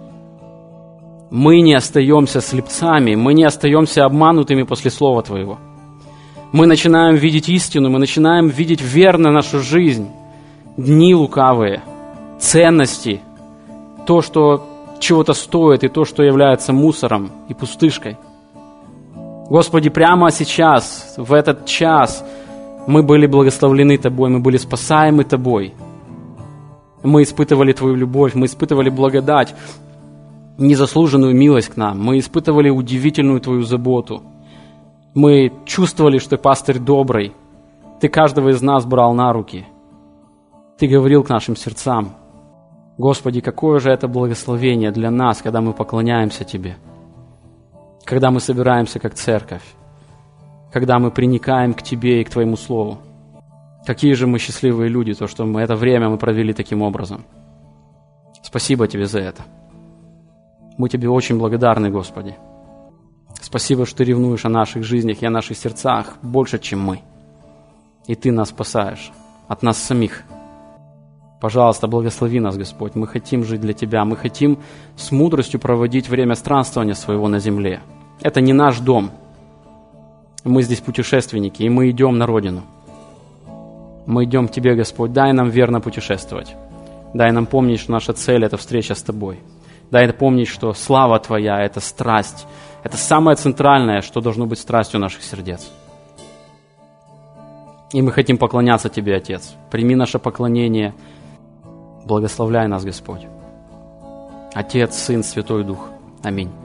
Speaker 1: Мы не остаемся слепцами, мы не остаемся обманутыми после Слова Твоего. Мы начинаем видеть истину, мы начинаем видеть верно нашу жизнь, дни лукавые, ценности, то, что чего-то стоит, и то, что является мусором и пустышкой. Господи, прямо сейчас, в этот час, мы были благословлены Тобой, мы были спасаемы Тобой. Мы испытывали Твою любовь, мы испытывали благодать, незаслуженную милость к нам. Мы испытывали удивительную Твою заботу. Мы чувствовали, что Ты пастырь добрый. Ты каждого из нас брал на руки. Ты говорил к нашим сердцам. Господи, какое же это благословение для нас, когда мы поклоняемся Тебе, когда мы собираемся как церковь, когда мы приникаем к Тебе и к Твоему Слову. Какие же мы счастливые люди, то, что это время мы провели таким образом. Спасибо Тебе за это. Мы Тебе очень благодарны, Господи. Спасибо, что Ты ревнуешь о наших жизнях и о наших сердцах больше, чем мы. И Ты нас спасаешь от нас самих. Пожалуйста, благослови нас, Господь. Мы хотим жить для Тебя. Мы хотим с мудростью проводить время странствования своего на земле. Это не наш дом. Мы здесь путешественники, и мы идем на родину. Мы идем к Тебе, Господь. Дай нам верно путешествовать. Дай нам помнить, что наша цель – это встреча с Тобой. Дай нам помнить, что слава Твоя – это страсть. Это самое центральное, что должно быть страстью наших сердец. И мы хотим поклоняться Тебе, Отец. Прими наше поклонение. Благословляй нас, Господь. Отец, Сын, Святой Дух. Аминь.